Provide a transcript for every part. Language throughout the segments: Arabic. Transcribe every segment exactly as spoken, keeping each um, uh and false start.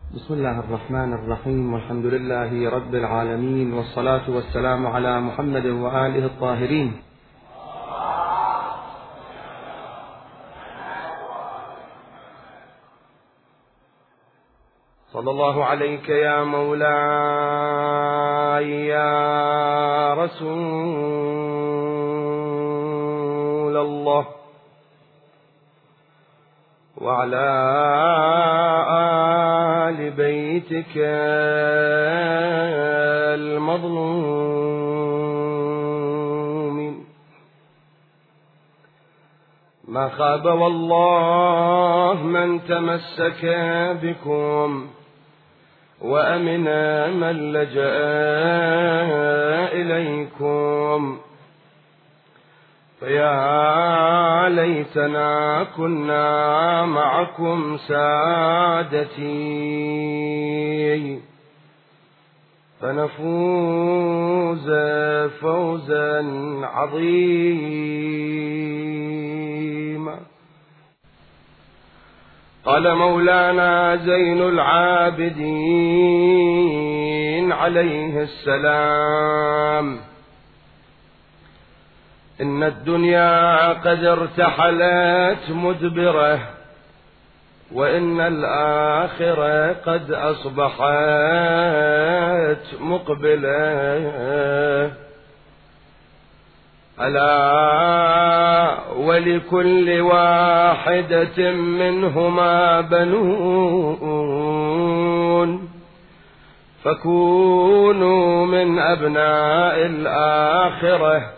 بسم الله الرحمن الرحيم، والحمد لله رب العالمين، والصلاة والسلام على محمد وآله الطاهرين. صلى الله عليك يا مولاي يا رسول الله، وعلى آل بيتك المظلومين. ما خاب والله من تمسك بكم، وأمن من لجأ إليكم، فيا ليتنا كنا معكم سادتي، فنفوز فوزا عظيما. قال مولانا زين العابدين عليه السلام: إن الدنيا قد ارتحلت مدبرة، وإن الآخرة قد أصبحت مقبلة. ألا ولكل واحدة منهما بنون، فكونوا من أبناء الآخرة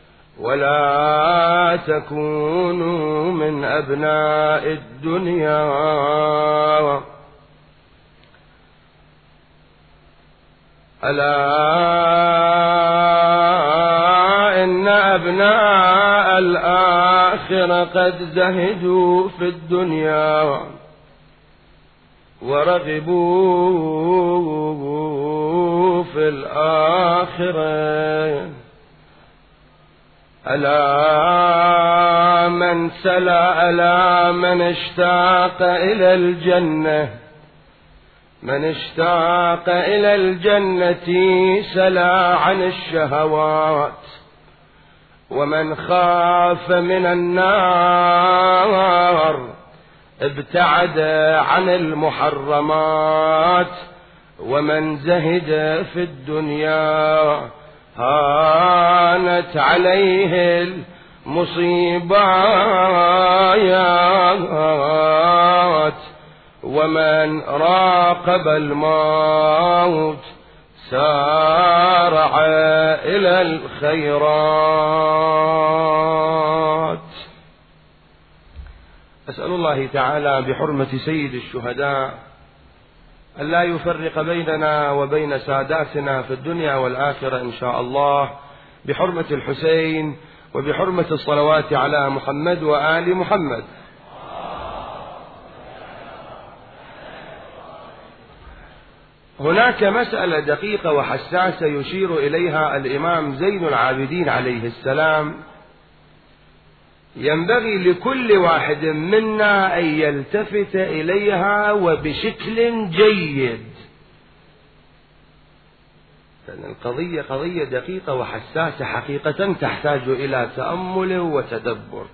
ولا تكونوا من أبناء الدنيا. ألا إن أبناء الآخرة قد زهدوا في الدنيا ورغبوا في الآخرة. ألا من سلا ألا من اشتاق إلى الجنة، من اشتاق إلى الجنة سلا عن الشهوات، ومن خاف من النار ابتعد عن المحرمات، ومن زهد في الدنيا هانت عليه المصيبات، ومن راقب الموت سارع إلى الخيرات. أسأل الله تعالى بحرمة سيد الشهداء أن لا يفرق بيننا وبين ساداتنا في الدنيا والآخرة إن شاء الله، بحرمة الحسين وبحرمة الصلوات على محمد وآل محمد. هناك مسألة دقيقة وحساسة يشير إليها الإمام زين العابدين عليه السلام، ينبغي لكل واحد منا أن يلتفت إليها وبشكل جيد، لأن القضية قضية دقيقة وحساسة حقيقة تحتاج إلى تأمل وتدبر.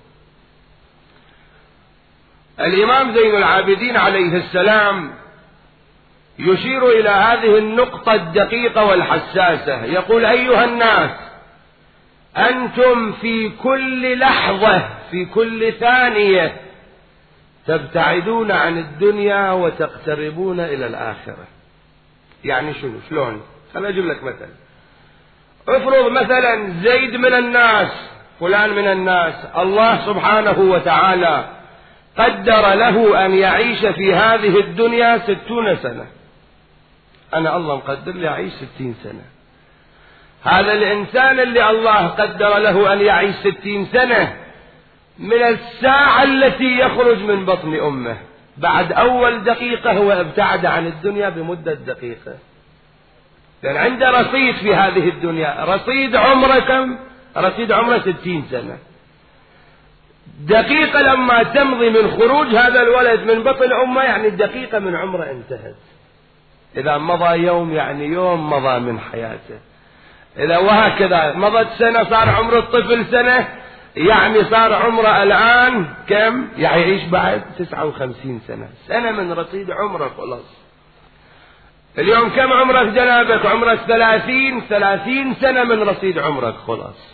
الإمام زين العابدين عليه السلام يشير إلى هذه النقطة الدقيقة والحساسة، يقول: أيها الناس، أنتم في كل لحظة في كل ثانية تبتعدون عن الدنيا وتقتربون إلى الآخرة. يعني شنو؟ شلون؟ خليني أجيب لك مثلا. افرض مثلا زيد من الناس، فلان من الناس، الله سبحانه وتعالى قدر له أن يعيش في هذه الدنيا ستون سنة. أنا الله مقدر لي أعيش ستين سنة. هذا الإنسان اللي الله قدر له أن يعيش ستين سنة، من الساعة التي يخرج من بطن أمه بعد أول دقيقة هو ابتعد عن الدنيا بمدة دقيقة، لأن عنده رصيد في هذه الدنيا. رصيد عمره كم؟ رصيد عمره ستين سنة. دقيقة لما تمضي من خروج هذا الولد من بطن أمه، يعني الدقيقة من عمره انتهت. إذا مضى يوم يعني يوم مضى من حياته. إذا وهكذا مضت سنة صار عمر الطفل سنة، يعني صار عمره الآن كم؟ يعني يعيش بعد تسعة وخمسين سنة، سنة من رصيد عمره خلاص. اليوم كم عمرك جنابك؟ عمرك ثلاثين، ثلاثين سنة من رصيد عمرك خلاص.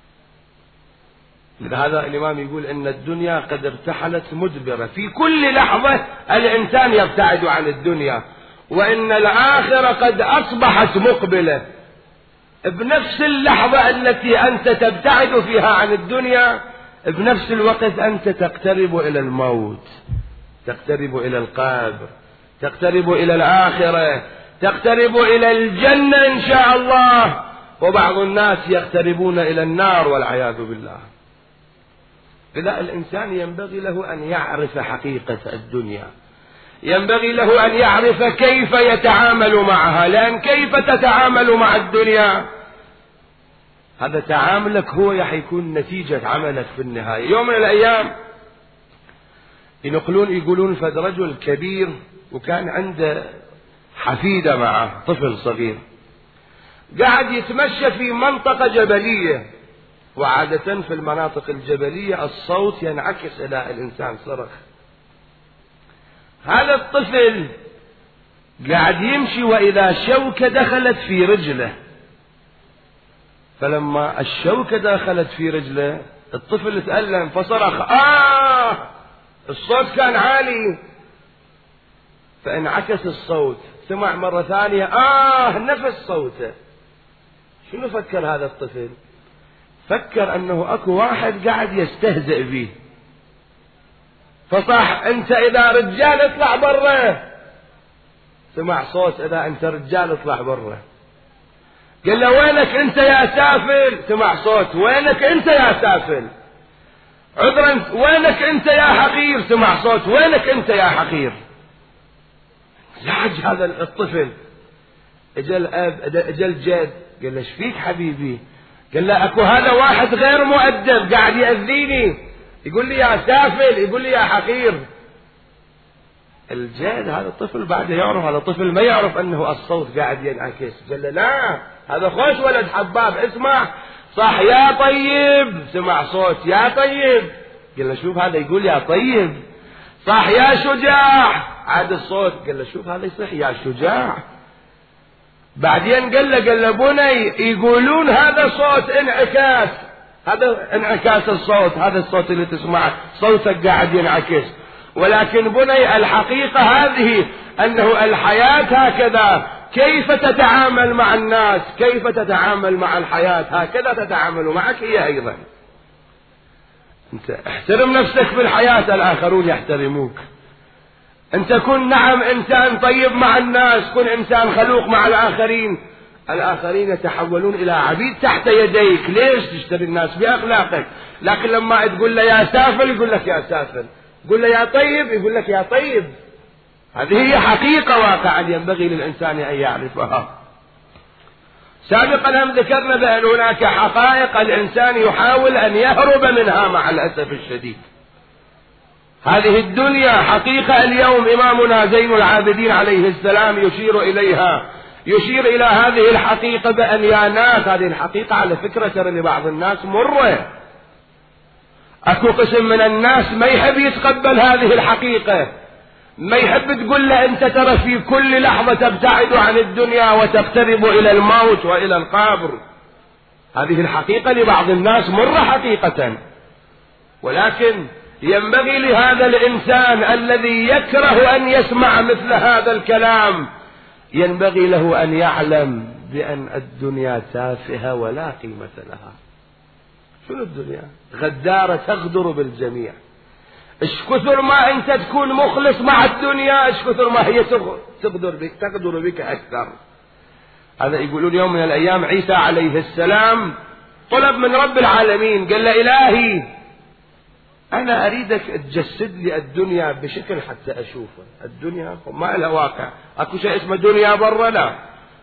لهذا الإمام يقول إن الدنيا قد ارتحلت مدبرة، في كل لحظة الإنسان يبتعد عن الدنيا، وإن الآخرة قد أصبحت مقبلة. بنفس اللحظة التي أنت تبتعد فيها عن الدنيا، بنفس الوقت أنت تقترب إلى الموت، تقترب إلى القبر، تقترب إلى الآخرة، تقترب إلى الجنة إن شاء الله. وبعض الناس يقتربون إلى النار والعياذ بالله. إذا الإنسان ينبغي له أن يعرف حقيقة الدنيا، ينبغي له أن يعرف كيف يتعامل معها، لأن كيف تتعامل مع الدنيا هذا تعاملك هو حيكون نتيجة عملك في النهاية. يوم من الأيام ينقلون يقولون فد رجل كبير وكان عنده حفيدة معه طفل صغير، قاعد يتمشى في منطقة جبلية، وعادة في المناطق الجبلية الصوت ينعكس إلى الإنسان صرخ. هذا الطفل قاعد يمشي وإذا شوكة دخلت في رجله، فلما الشوكة دخلت في رجله الطفل تألم فصرخ آه، الصوت كان عالي فانعكس الصوت، سمع مرة ثانية آه نفس صوته. شنو فكر هذا الطفل؟ فكر أنه أكو واحد قاعد يستهزئ به، فصح أنت إذا رجال اطلع برا، سمع صوت إذا أنت رجال اطلع برا. قال له وينك أنت يا سافل، سمع صوت وينك أنت يا سافل. عذرا وينك أنت يا حقير، سمع صوت وينك أنت يا حقير. زعج هذا الطفل، اجى الأب اجى الجد قال له ايش فيك حبيبي؟ قال له اكو هذا واحد غير مؤدب قاعد يأذيني، يقول لي يا سافل، يقول لي يا حقير. الجد هذا الطفل بعد يعرف، هذا الطفل ما يعرف انه الصوت قاعد ينعكس، قال له لا هذا خوش ولد حباب، اسمع صح يا طيب، سمع صوت يا طيب. قال له شوف هذا يقول يا طيب. صح يا شجاع، عاد الصوت قال له شوف هذا يصح يا شجاع. بعدين قال له قال له بني يقولون هذا صوت انعكاس، هذا انعكاس الصوت، هذا الصوت اللي تسمعه صوتك قاعد ينعكس، ولكن بني الحقيقة هذه أنه الحياة هكذا، كيف تتعامل مع الناس، كيف تتعامل مع الحياة هكذا تتعامل معك هي أيضا. أنت احترم نفسك في الحياة الآخرون يحترموك. أنت كن نعم إنسان طيب مع الناس، كن إنسان خلوق مع الآخرين، الآخرين يتحولون إلى عبيد تحت يديك. ليش تشتري الناس بأخلاقك؟ لكن لما تقول له يا سافل يقول لك يا سافل، قل له يا طيب يقول لك يا طيب. هذه هي حقيقة واقعا ينبغي للإنسان أن يعرفها. سابقا هم ذكرنا بأن هناك حقائق الإنسان يحاول أن يهرب منها مع الأسف الشديد. هذه الدنيا حقيقة اليوم إمامنا زين العابدين عليه السلام يشير إليها، يشير إلى هذه الحقيقة بأن يا ناس، هذه الحقيقة على فكرة ترى لبعض الناس مرة، أكو قسم من الناس ما يحب يتقبل هذه الحقيقة، ما يحب تقول له أنت ترى في كل لحظة تبتعد عن الدنيا وتقترب إلى الموت وإلى القبر. هذه الحقيقة لبعض الناس مرة حقيقة، ولكن ينبغي لهذا الإنسان الذي يكره أن يسمع مثل هذا الكلام، ينبغي له أن يعلم بأن الدنيا تافهة ولا قيمة لها. شنو الدنيا؟ غدارة تغدر بالجميع. ايش كثر ما انت تكون مخلص مع الدنيا، ايش كثر ما هي تغدر بك، تغدر بك اكثر. هذا يقولون يوم من الايام عيسى عليه السلام طلب من رب العالمين، قال له الهي انا اريدك تجسد لي الدنيا بشكل حتى اشوفه. الدنيا ما لها واقع، اكو شيء اسمه دنيا برا؟ لا.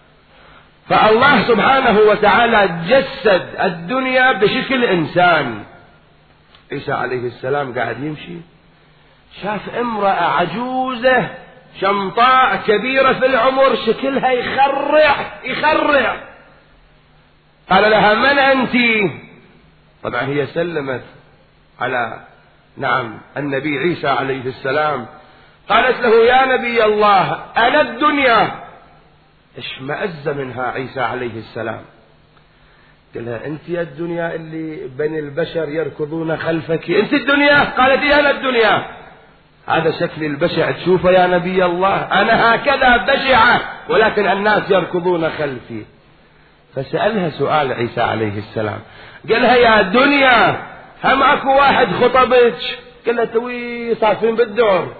فالله سبحانه وتعالى جسد الدنيا بشكل انسان. عيسى عليه السلام قاعد يمشي، شاف امرأة عجوزة شمطاء كبيرة في العمر شكلها يخرع يخرع. قال لها من أنت؟ طبعا هي سلمت على نعم النبي عيسى عليه السلام. قالت له يا نبي الله أنا الدنيا. اشمأز منها عيسى عليه السلام. قال لها أنت يا الدنيا اللي بني البشر يركضون خلفك، أنت الدنيا؟ قالت يا أنا الدنيا. هذا شكل البشع تشوفه يا نبي الله؟ أنا هكذا بشعة ولكن الناس يركضون خلفي. فسألها سؤال عيسى عليه السلام، قال لها يا دنيا هم اكو واحد خطبك؟ قال لها توي صافين بالدور.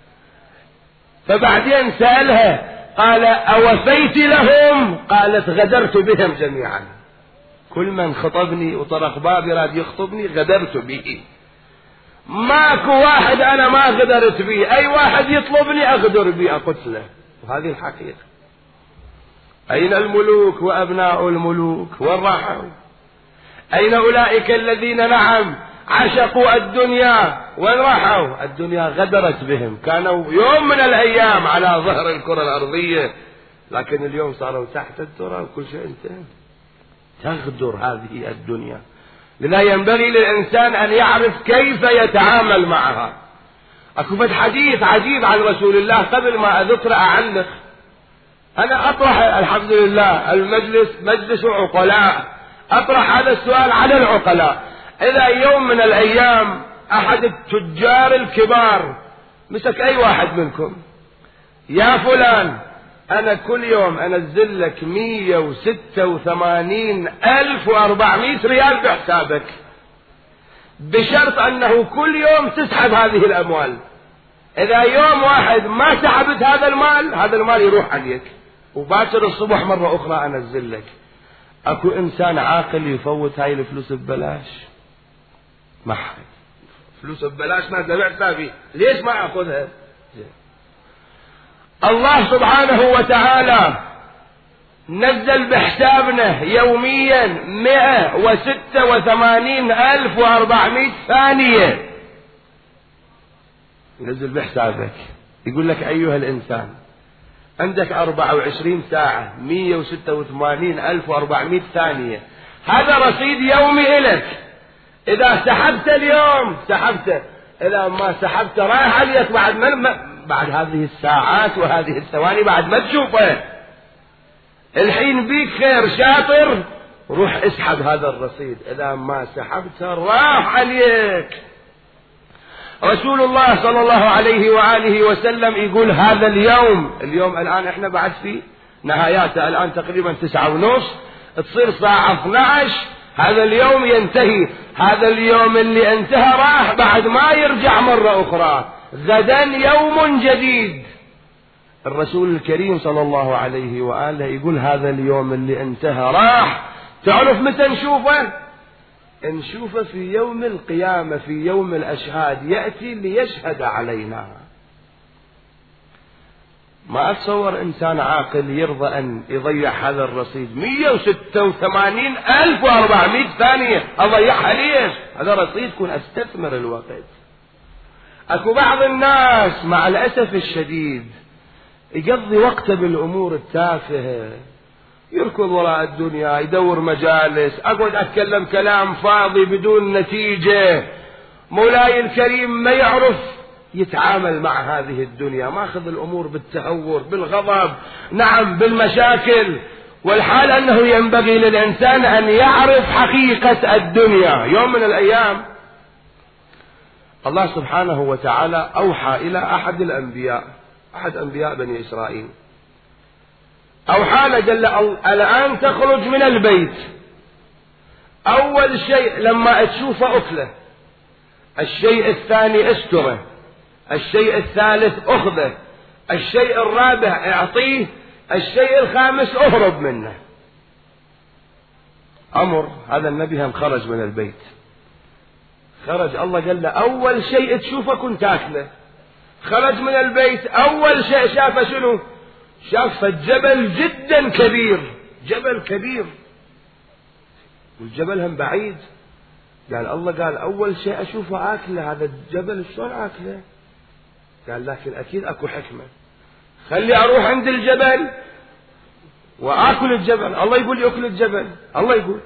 فبعدين سألها قال أوفيت لهم؟ قالت غدرت بهم جميعا، كل من خطبني وطرق بابي راد يخطبني غدرت به، ماكو واحد أنا ما غدرت به، أي واحد يطلبني أغدر به أقتله. وهذه الحقيقة. أين الملوك وأبناء الملوك والرحم؟ أين أولئك الذين نعم عشقوا الدنيا ورحوا؟ الدنيا غدرت بهم، كانوا يوم من الأيام على ظهر الكرة الأرضية، لكن اليوم صاروا تحت التراب وكل شيء انتهى. تغدر هذه الدنيا. لذا ينبغي للإنسان أن يعرف كيف يتعامل معها. أكو حديث عجيب عن رسول الله قبل ما أذكر أعلق. أنا أطرح الحمد لله المجلس مجلس عقلاء، أطرح هذا السؤال على العقلاء. إذا يوم من الأيام أحد التجار الكبار مسك أي واحد منكم، يا فلان أنا كل يوم أنزل لك مية وستة وثمانين ألف وأربعمائة ريال بحسابك، بشرط أنه كل يوم تسحب هذه الأموال. إذا يوم واحد ما سحبت هذا المال، هذا المال يروح عليك، وباكر الصبح مرة أخرى أنزل لك. أكو إنسان عاقل يفوت هاي الفلوس ببلاش؟ ما حد. فلوس ببلاش ما تبع حسابي، ليش ما أخذها؟ الله سبحانه وتعالى نزل بحسابنا يوميا مئة وستة وثمانين ألف وأربعمائة ثانية، ينزل بحسابك يقول لك أيها الإنسان عندك أربعة وعشرين ساعة مئة وستة وثمانين ألف وأربعمائة ثانية، هذا رصيد يومي إلك. إذا سحبت اليوم سحبت، إذا ما سحبت رايح عليك بعد من بعد هذه الساعات وهذه الثواني بعد ما تشوفه. الحين بيك خير شاطر، روح اسحب هذا الرصيد، إذا ما سحبته راح عليك. رسول الله صلى الله عليه وآله وسلم يقول هذا اليوم، اليوم الآن احنا بعد في نهاياته، الآن تقريبا تسعة ونص، تصير الساعة اثنى عشر، هذا اليوم ينتهي. هذا اليوم اللي انتهى راح بعد ما يرجع مرة أخرى، غدا يوم جديد. الرسول الكريم صلى الله عليه وآله يقول هذا اليوم اللي انتهى راح، تعرف متى نشوفه؟ نشوفه في يوم القيامة، في يوم الأشهاد، يأتي ليشهد علينا. ما أتصور إنسان عاقل يرضى أن يضيع هذا الرصيد مئة وستة وثمانين ألف وأربعمائة ثانية، أضيعها ليش؟ هذا رصيد كون أستثمر الوقت. أكو بعض الناس مع الأسف الشديد يقضي وقته بالأمور التافهة، يركض وراء الدنيا، يدور مجالس، أقعد أتكلم كلام فاضي بدون نتيجة. مولاي الكريم ما يعرف يتعامل مع هذه الدنيا، ما أخذ الأمور بالتهور بالغضب، نعم بالمشاكل. والحال أنه ينبغي للإنسان أن يعرف حقيقة الدنيا. يوم من الأيام الله سبحانه وتعالى أوحى إلى أحد الأنبياء، أحد أنبياء بني إسرائيل، أوحى له قال له الآن تخرج من البيت، أول شيء لما تشوفه أكله، الشيء الثاني استره، الشيء الثالث أخذه، الشيء الرابع اعطيه، الشيء الخامس اهرب منه. أمر هذا النبي هم خرج من البيت، خرج الله قال له أول شيء تشوفه كنت تاكله. خرج من البيت أول شيء شافه شنو؟ شاف جبل جدا كبير، جبل كبير، والجبل هم بعيد. قال الله قال أول شيء أشوفه آكله، هذا الجبل شلون آكله؟ قال لكن أكيد أكو حكمة. خلي أروح عند الجبل وآكل الجبل. الله يقول يأكل الجبل، الله يقول.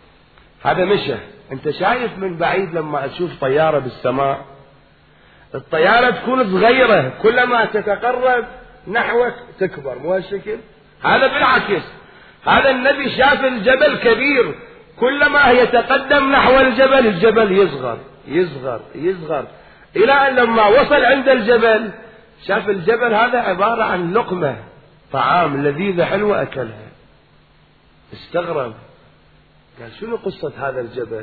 هذا مشى. أنت شايف من بعيد لما تشوف طيارة بالسماء، الطيارة تكون صغيرة، كلما تتقرب نحوك تكبر، مو هالشكل؟ هذا بالعكس، هذا النبي شاف الجبل كبير، كلما يتقدم نحو الجبل الجبل يصغر يصغر يصغر، إلى أن لما وصل عند الجبل شاف الجبل هذا عبارة عن لقمة طعام لذيذة حلوة أكلها. استغرب، قال شنو قصة هذا الجبل؟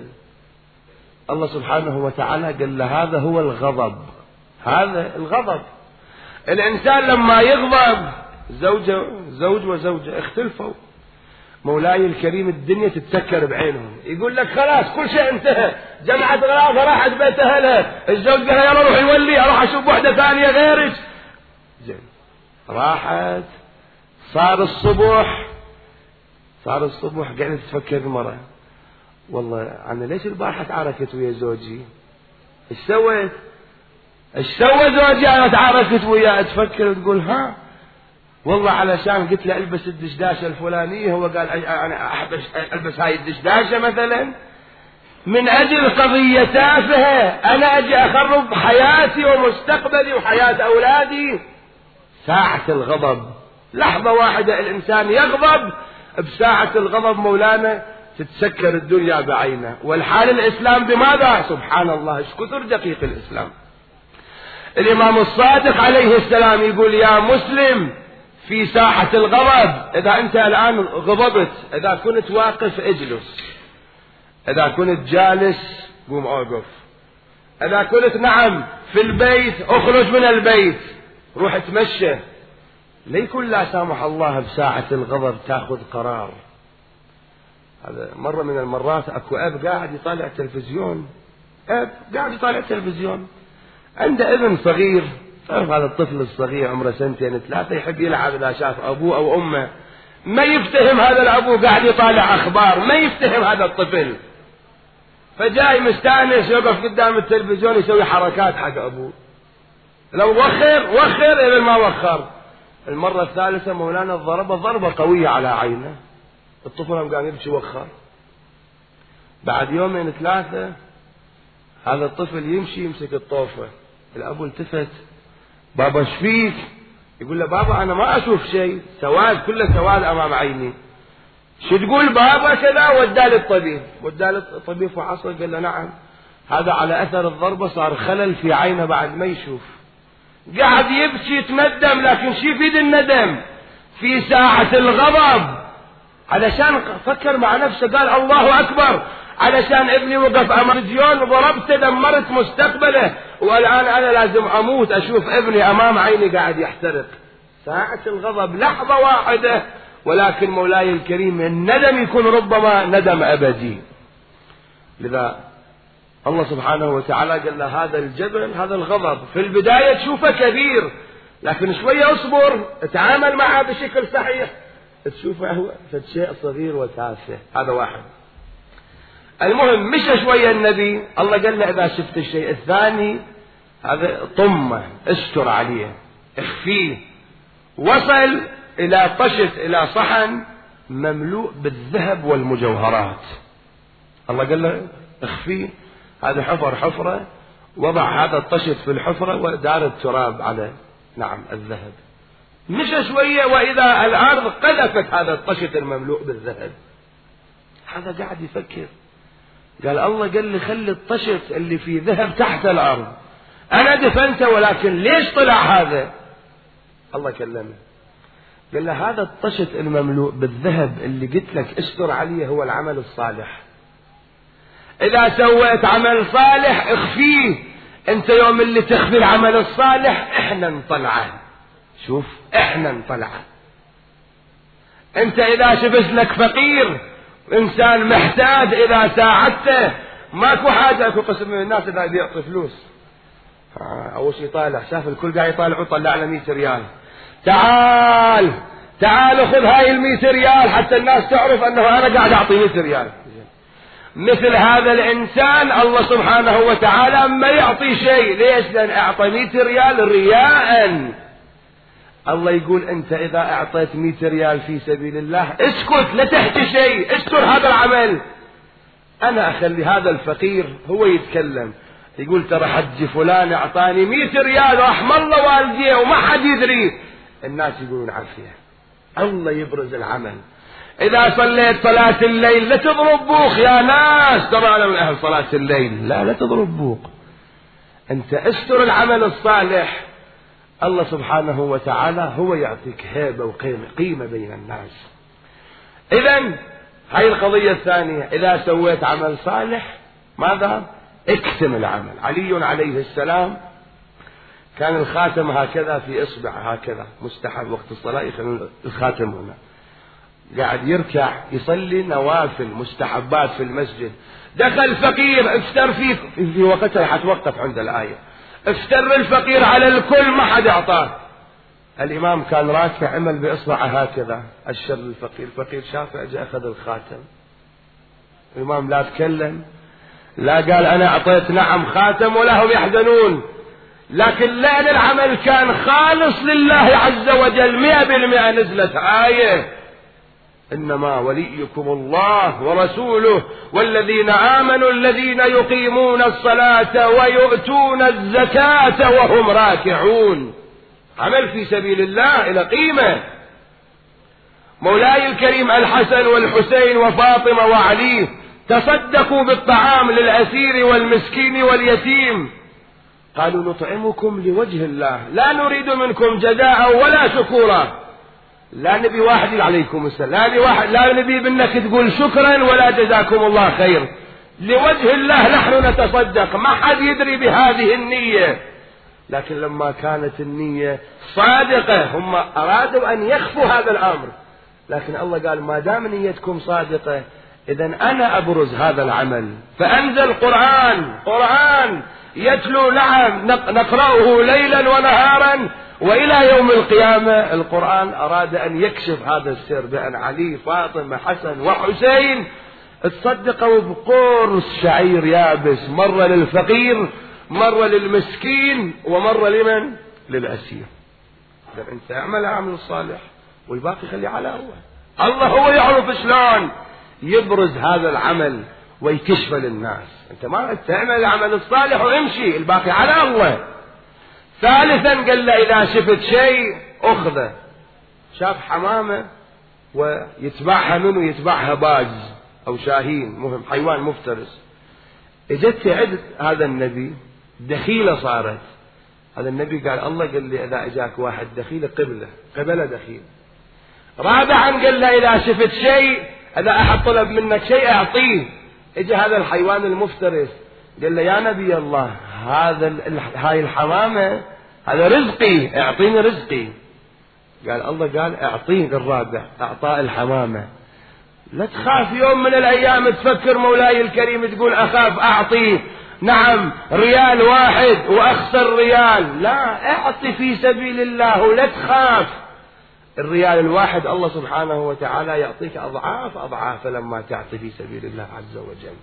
الله سبحانه وتعالى قال له هذا هو الغضب. هذا الغضب، الإنسان لما يغضب، زوجة زوج وزوجة اختلفوا، مولاي الكريم الدنيا تتسكر بعينهم، يقول لك خلاص كل شيء انتهى، جمعت غراضها راحت بيت أهلها، الزوج قال يلا روح يولي اروح اشوف واحدة ثانية غيرك. زين، راحت، صار الصبح صار الصبح قاعدة تفكر المرأة، والله أنا ليش البارحة تعاركت ويا زوجي؟ ايش سويت؟ ايش سوى زوجي أنا تعاركت وياه؟ تفكر وتقول ها والله علشان قلت له البس الدشداشة الفلانية، هو قال أنا أحب ألبس هاي الدشداشة مثلا، من أجل قضية تافهة أنا أجي أخرب حياتي ومستقبلي وحياة أولادي. ساعة الغضب، لحظة واحدة الإنسان يغضب، بساعة الغضب مولانا تتسكر الدنيا بعينه. والحال الإسلام بماذا؟ سبحان الله، ايش كثر دقيق الإسلام. الإمام الصادق عليه السلام يقول يا مسلم في ساحة الغضب، إذا أنت الآن غضبت، إذا كنت واقف اجلس، إذا كنت جالس قوم أوقف، إذا كنت نعم في البيت اخرج من البيت، روح تمشى. ليكن لا سامح الله بساعة الغضب تأخذ قرار. هذا مرة من المرات أكو أب قاعد يطالع تلفزيون، أب قاعد يطالع تلفزيون، عنده ابن صغير، تعرف هذا الطفل الصغير عمره سنتين ثلاثة يحب يلعب إذا شاف أبوه أو أمه، ما يفتهم هذا الأبو قاعد يطالع أخبار، ما يفتهم هذا الطفل، فجاي مستانس يوقف قدام التلفزيون يسوي حركات حق أبوه، لو وخر وخر إلى ما وخر. المرة الثالثة مولانا ضربه ضربة قوية على عينه، الطفل قام يمشي وخر. بعد يومين ثلاثة هذا الطفل يمشي يمسك الطوفة، الأبو التفت بابا ايش فيك؟ يقول له بابا أنا ما أشوف شيء، سواد كله سواد أمام عيني. شو تقول بابا؟ كذا. وداه الطبيب، وداه الطبيب فحصه قال له نعم هذا على أثر الضربة صار خلل في عينه بعد ما يشوف. قاعد يبكي يتندم، لكن شي يفيد الندم في ساعة الغضب؟ علشان فكر مع نفسه قال الله أكبر، علشان ابني وقف أمام التلفزيون ضربته دمرت مستقبله، والآن أنا لازم أموت أشوف ابني أمام عيني قاعد يحترق. ساعة الغضب لحظة واحدة، ولكن مولاي الكريم الندم يكون ربما ندم أبدي. لذا الله سبحانه وتعالى قال له هذا الجبل، هذا الغضب في البداية تشوفه كبير، لكن شوية اصبر اتعامل معه بشكل صحيح تشوفه هو شيء صغير وتافه. هذا واحد. المهم مشى شوية النبي، الله قال له إذا شفت الشيء الثاني هذا طمه استر عليه اخفيه. وصل إلى طشت إلى صحن مملوء بالذهب والمجوهرات، الله قال له اخفيه. هذا حفر حفرة، وضع هذا الطشت في الحفرة ودار التراب على نعم الذهب. مشى شوية وإذا الأرض قذفت هذا الطشت المملوء بالذهب. هذا قاعد يفكر، قال الله قال لي خلي الطشت اللي فيه ذهب تحت الأرض، أنا دفنته ولكن ليش طلع هذا؟ الله كلمه قال له هذا الطشت المملوء بالذهب اللي قلت لك استر عليه هو العمل الصالح، إذا سويت عمل صالح اخفيه، أنت يوم اللي تخفي العمل الصالح إحنا نطلعه. شوف إحنا نطلعه. أنت إذا شفت لك فقير إنسان محتاج إذا ساعدته ماكو حاجة. أكو قسم من الناس إذا بيعطي فلوس أول شيء طالع شاف الكل قاعد يطالع وطلع له مئة ريال، تعال تعال خذ هاي المئة ريال حتى الناس تعرف أنه أنا قاعد أعطي مئة ريال. مثل هذا الإنسان الله سبحانه وتعالى ما يعطي شيء. ليش؟ لأن أعطى مئة ريال رياء، الله يقول أنت إذا أعطيت مئة ريال في سبيل الله اسكت لا تحكي شيء، استر هذا العمل. أنا أخلي هذا الفقير هو يتكلم، يقول ترى حج فلان أعطاني مئة ريال رحم الله والديه وما حد يدري. الناس يقولون عافية. الله يبرز العمل. إذا صليت صلاة الليل لا تضرب بوخ يا ناس، ترى أنا من أهل صلاة الليل، لا لا تضرب بوق، أنت استر العمل الصالح. الله سبحانه وتعالى هو يعطيك هيبة وقيمة قيمة بين الناس. إذن هاي القضية الثانية، إذا سويت عمل صالح ماذا؟ اكتم العمل. علي عليه السلام كان الخاتم هكذا في إصبع هكذا، مستحب وقت الصلاة يخلون الخاتم هنا، قاعد يركع يصلي نوافل مستحبات في المسجد. دخل فقير افتر فيه في وقتها، حتوقف عند الآية، افتر الفقير على الكل ما حد اعطاه. الإمام كان راكع عمل بإصبعه هكذا أشر الفقير، الفقير شافه اجى أخذ الخاتم. الإمام لا تكلم لا قال أنا أعطيت نعم خاتم ولا هم يحزنون، لكن لأن العمل كان خالص لله عز وجل مئة بالمئة نزلت آية إنما وليكم الله ورسوله والذين آمنوا الذين يقيمون الصلاة ويؤتون الزكاة وهم راكعون. عمل في سبيل الله إلى قيمة. مولاي الكريم الحسن والحسين وفاطمة وعلي تصدقوا بالطعام للأسير والمسكين واليتيم، قالوا نطعمكم لوجه الله لا نريد منكم جزاء ولا شكورا. لا نبي واحد عليكم السلام، لا نبي واحد، لا نبي منك تقول شكرا ولا جزاكم الله خير، لوجه الله نحن نتصدق. ما حد يدري بهذه النية، لكن لما كانت النية صادقة هم أرادوا أن يخفوا هذا الأمر، لكن الله قال ما دام نيتكم صادقة إذن أنا أبرز هذا العمل. فأنزل قرآن، قرآن يتلو نعم نقرأه ليلا ونهارا وإلى يوم القيامة. القرآن أراد أن يكشف هذا السر بأن علي فاطمة حسن وحسين تصدقوا بقرص شعير يابس، مرة للفقير مرة للمسكين ومرة لمن؟ للأسير. إذا أنت اعمل عمل الصالح والباقي خلي على الله. الله هو يعرف شلون يبرز هذا العمل ويكشفه للناس. أنت ما تعمل العمل الصالح وامشي، الباقي على الله. ثالثا قال له إذا شفت شيء أخذه. شاف حمامة ويتبعها منه، يتبعها باز أو شاهين، مهم حيوان مفترس. اجت تعد هذا النبي دخيلة صارت. هذا النبي قال الله قال لي إذا اجاك واحد دخيلة قبله قبله دخيل. رابعا قال له إذا شفت شيء، إذا أحد طلب منك شيء أعطيه. اجى هذا الحيوان المفترس قال له يا نبي الله هذا هاي الحمامة هذا رزقي، اعطيني رزقي. قال الله قال اعطيه. الرابع اعطاء الحمامة. لا تخاف يوم من الأيام تفكر مولاي الكريم تقول أخاف أعطيه نعم ريال واحد وأخسر ريال، لا، اعطي في سبيل الله ولا تخاف. الريال الواحد الله سبحانه وتعالى يعطيك أضعاف أضعاف لما تعطي في سبيل الله عز وجل.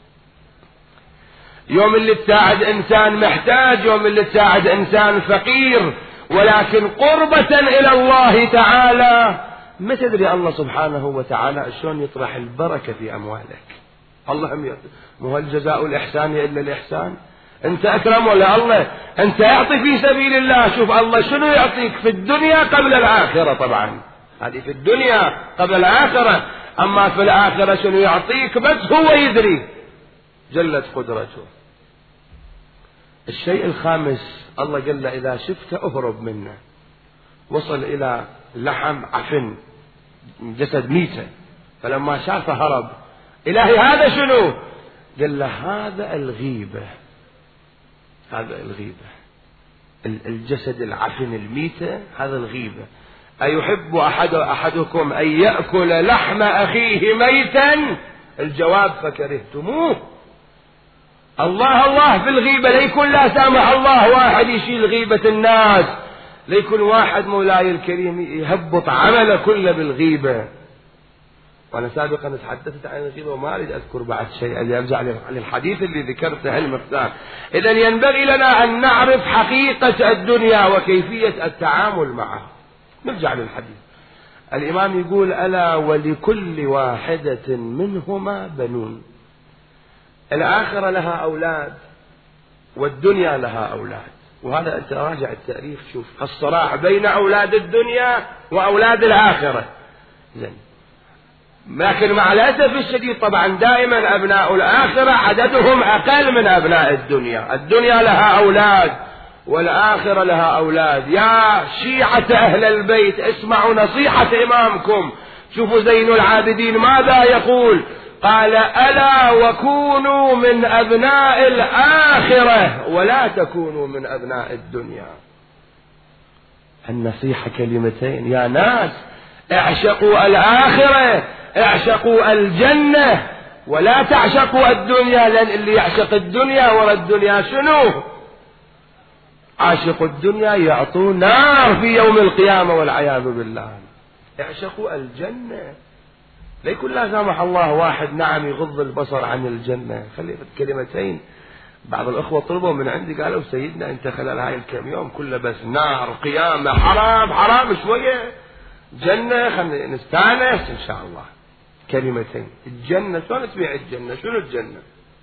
يوم اللي تساعد إنسان محتاج، يوم اللي تساعد إنسان فقير، ولكن قربة إلى الله تعالى. ما تدري الله سبحانه وتعالى شلون يطرح البركة في أموالك. الله هم يعطي، مو الجزاء الإحسان إلا الإحسان. أنت أكرم ولا الله؟ أنت أعطي في سبيل الله، شوف الله شنو يعطيك في الدنيا قبل الآخرة. طبعا هذه في الدنيا قبل الآخرة، أما في الآخرة شنو يعطيك بس هو يدري جلت قدرته. الشيء الخامس الله قال له إذا شفت أهرب منه. وصل إلى لحم عفن جسد ميتة، فلما شافه هرب. إلهي هذا شنو؟ قال له هذا الغيبة، هذا الغيبة، الجسد العفن الميتة هذا الغيبة. أيحب أحد أحدكم أن يأكل لحم أخيه ميتا؟ الجواب فكرهتموه. الله الله في الغيبة، ليكن لا سامح الله واحد يشيل غيبة الناس، ليكن واحد مولاي الكريم يهبط عمله كله بالغيبة. وأنا سابقا تحدثت عن الغيبة وما أريد أذكر بعد شيء، اللي أرجع للحديث اللي ذكرته المختار. إذن ينبغي لنا أن نعرف حقيقة الدنيا وكيفية التعامل معها. نرجع للحديث. الإمام يقول ألا ولكل واحدة منهما بنون. الآخرة لها أولاد والدنيا لها أولاد، وهذا أنت راجع التاريخ شوف الصراع بين أولاد الدنيا وأولاد الآخرة. زين، لكن مع الأسف الشديد طبعا دائما أبناء الآخرة عددهم أقل من أبناء الدنيا. الدنيا لها أولاد والآخرة لها أولاد. يا شيعة أهل البيت اسمعوا نصيحة إمامكم. شوفوا زين العابدين ماذا يقول، قال ألا وكونوا من أبناء الآخرة ولا تكونوا من أبناء الدنيا. النصيحة كلمتين يا ناس، اعشقوا الآخرة، اعشقوا الجنة ولا تعشقوا الدنيا، لأن اللي يعشق الدنيا ورا الدنيا شنو؟ عاشق الدنيا يعطوا نار في يوم القيامة والعياذ بالله. اعشقوا الجنة. لا يكون لا سامح الله واحد نعم يغض البصر عن الجنة. خلي كلمتين. بعض الأخوة طلبوا من عندي قالوا سيدنا أنت خلال هاي الكم يوم كله بس نار قيامة حرام حرام شوية جنة خلينا نستانس إن شاء الله. كلمتين. الجنة شلون تبيع الجنة؟ شنو الجنة؟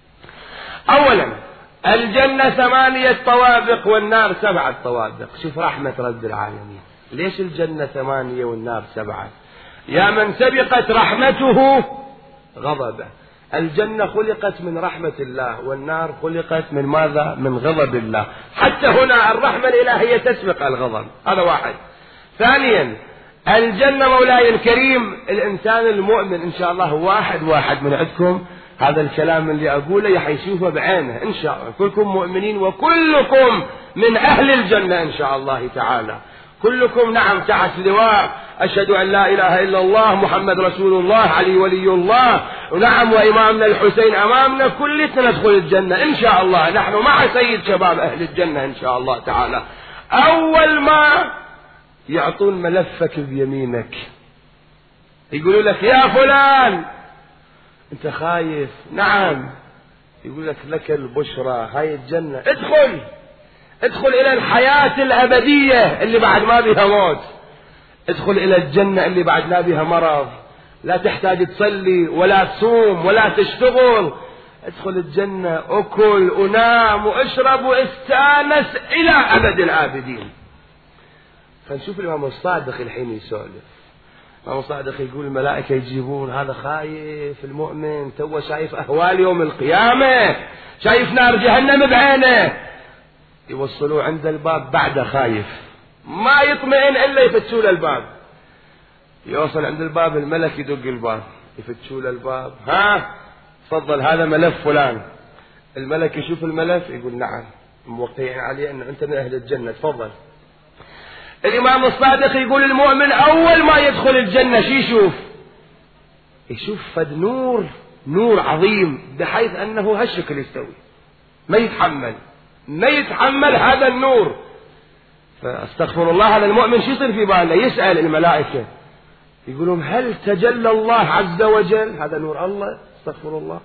أولا الجنة ثمانية طوابق والنار سبعة طوابق. شوف رحمة رب العالمين. ليش الجنة ثمانية والنار سبعة؟ يا من سبقت رحمته غضبه. الجنة خلقت من رحمة الله والنار خلقت من ماذا؟ من غضب الله. حتى هنا الرحمة الإلهية تسبق الغضب. هذا واحد. ثانيا الجنة مولاي الكريم الإنسان المؤمن إن شاء الله واحد واحد من عندكم هذا الكلام اللي أقوله حيشوفه بعينه إن شاء الله. كلكم مؤمنين وكلكم من أهل الجنة إن شاء الله تعالى. كلكم نعم تحت لواء أشهد أن لا إله إلا الله محمد رسول الله علي ولي الله، ونعم وإمامنا الحسين أمامنا، كلنا ندخل الجنة إن شاء الله. نحن مع سيد شباب أهل الجنة إن شاء الله تعالى. أول ما يعطون ملفك بيمينك يقولوا لك يا فلان أنت خايف، نعم، يقول لك لك البشرى هاي الجنة، ادخل ادخل إلى الحياة الأبدية اللي بعد ما بها موت، ادخل إلى الجنة اللي بعد ما بها مرض، لا تحتاج تصلي ولا تصوم ولا تشتغل، ادخل الجنة أكل ونام واشرب واستانس إلى أبد الآبدين. فنشوف الإمام الصادق الحين يسولف. الإمام الصادق يقول الملائكة يجيبون هذا خايف المؤمن تو شايف أهوال يوم القيامة، شايف نار جهنم بعينه، يوصلوه عند الباب بعد خايف ما يطمئن إلا يفتشوا له الباب. يوصل عند الباب الملك يدق الباب يفتشوا له الباب، ها تفضل هذا ملف فلان. الملك يشوف الملف يقول نعم موقعين عليه أن أنت من أهل الجنة تفضل. الإمام الصادق يقول المؤمن أول ما يدخل الجنة شي يشوف؟ يشوف فد نور، نور عظيم بحيث أنه هالشكل يستوي ما يتحمل ما يتحمل هذا النور. فاستغفر الله هذا المؤمن شو يصير في باله؟ يسأل الملائكة يقولون هل تجلى الله عز وجل؟ هذا نور الله، استغفر الله.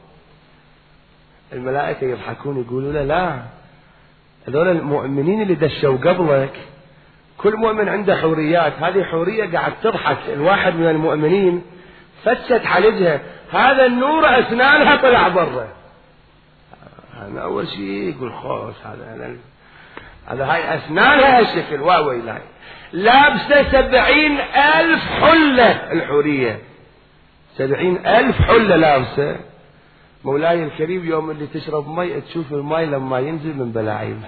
الملائكة يضحكون يقولوا له لا، هذول المؤمنين اللي دشوا قبلك كل مؤمن عنده حوريات، هذه حورية قاعد تضحك الواحد من المؤمنين فتشت حلجها، هذا النور أسنانها طلع برا. هذا أول شيء يقول خوش هذا هذا هاي أسنانها هالشكل واويلاي لابسة سبعين ألف حلة الحورية، سبعين ألف حلة لابسة. مولاي الكريم يوم اللي تشرب مي تشوف المي لما ينزل من بلاعيمها.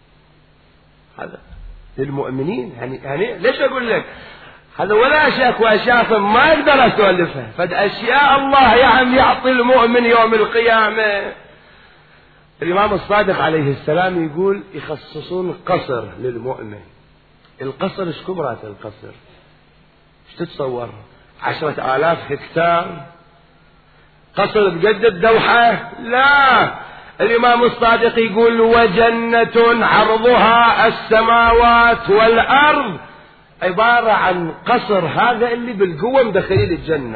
هذا للمؤمنين يعني, يعني ليش أقول لك هذا ولا أشياء وأشياء ما أقدر أسولفها، فد أشياء الله يعني يعطي المؤمن يوم القيامة. الإمام الصادق عليه السلام يقول يخصصون قصر للمؤمن. القصر ايش كبرات القصر؟ ايش تتصور؟ عشرة آلاف هكتار قصر بقد الدوحة؟ لا، الإمام الصادق يقول وجنة عرضها السماوات والأرض، عبارة عن قصر هذا اللي بالقوة مدخلين الجنة،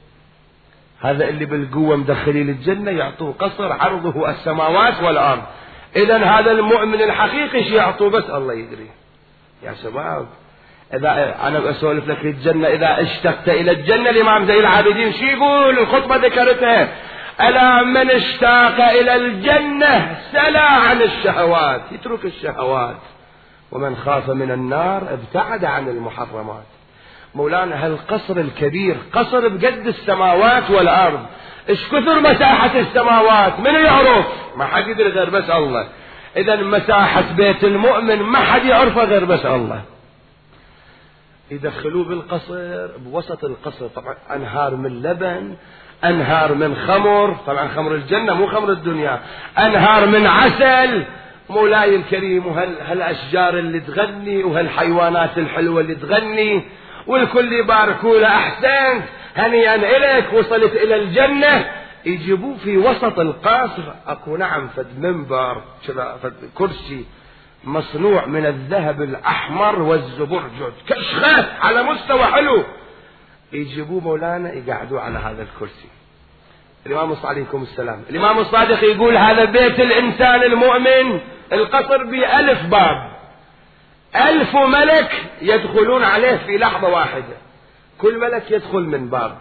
هذا اللي بالقوة مدخلين الجنة يعطوه قصر عرضه السماوات والأرض. إذن هذا المؤمن الحقيقي شو يعطوه؟ بس الله يدري. يا شباب إذا أنا بسولف لك الجنة، إذا اشتقت إلى الجنة الإمام زين العابدين شي يقول؟ الخطبة ذكرتها: ألا من اشتاق إلى الجنة سلى عن الشهوات، يترك الشهوات، ومن خاف من النار ابتعد عن المحرمات. مولانا هالقصر الكبير قصر بقد السماوات والأرض، ايش كثر مساحة السماوات من يعرف؟ ما حد يدري غير بس الله. إذا مساحة بيت المؤمن ما حد يعرفه غير بس الله. يدخلوه بالقصر، بوسط القصر طبعا أنهار من لبن، أنهار من خمر، طبعا خمر الجنة مو خمر الدنيا، أنهار من عسل. مولاي الكريم، وهالأشجار اللي تغني وهالحيوانات الحلوة اللي تغني، والكل يباركوا له: أحسنت، هنيئا إليك، وصلت إلى الجنة. يجيبوه في وسط القصر، أكو نعم فد منبر كذا، فد كرسي مصنوع من الذهب الأحمر والزبرجد، كشخة على مستوى حلو. يجيبوه مولانا يقعدوه على هذا الكرسي. الإمام الصادق عليكم السلام، الإمام الصادق يقول: هذا بيت الإنسان المؤمن، القصر بألف باب، ألف ملك يدخلون عليه في لحظة واحدة، كل ملك يدخل من باب.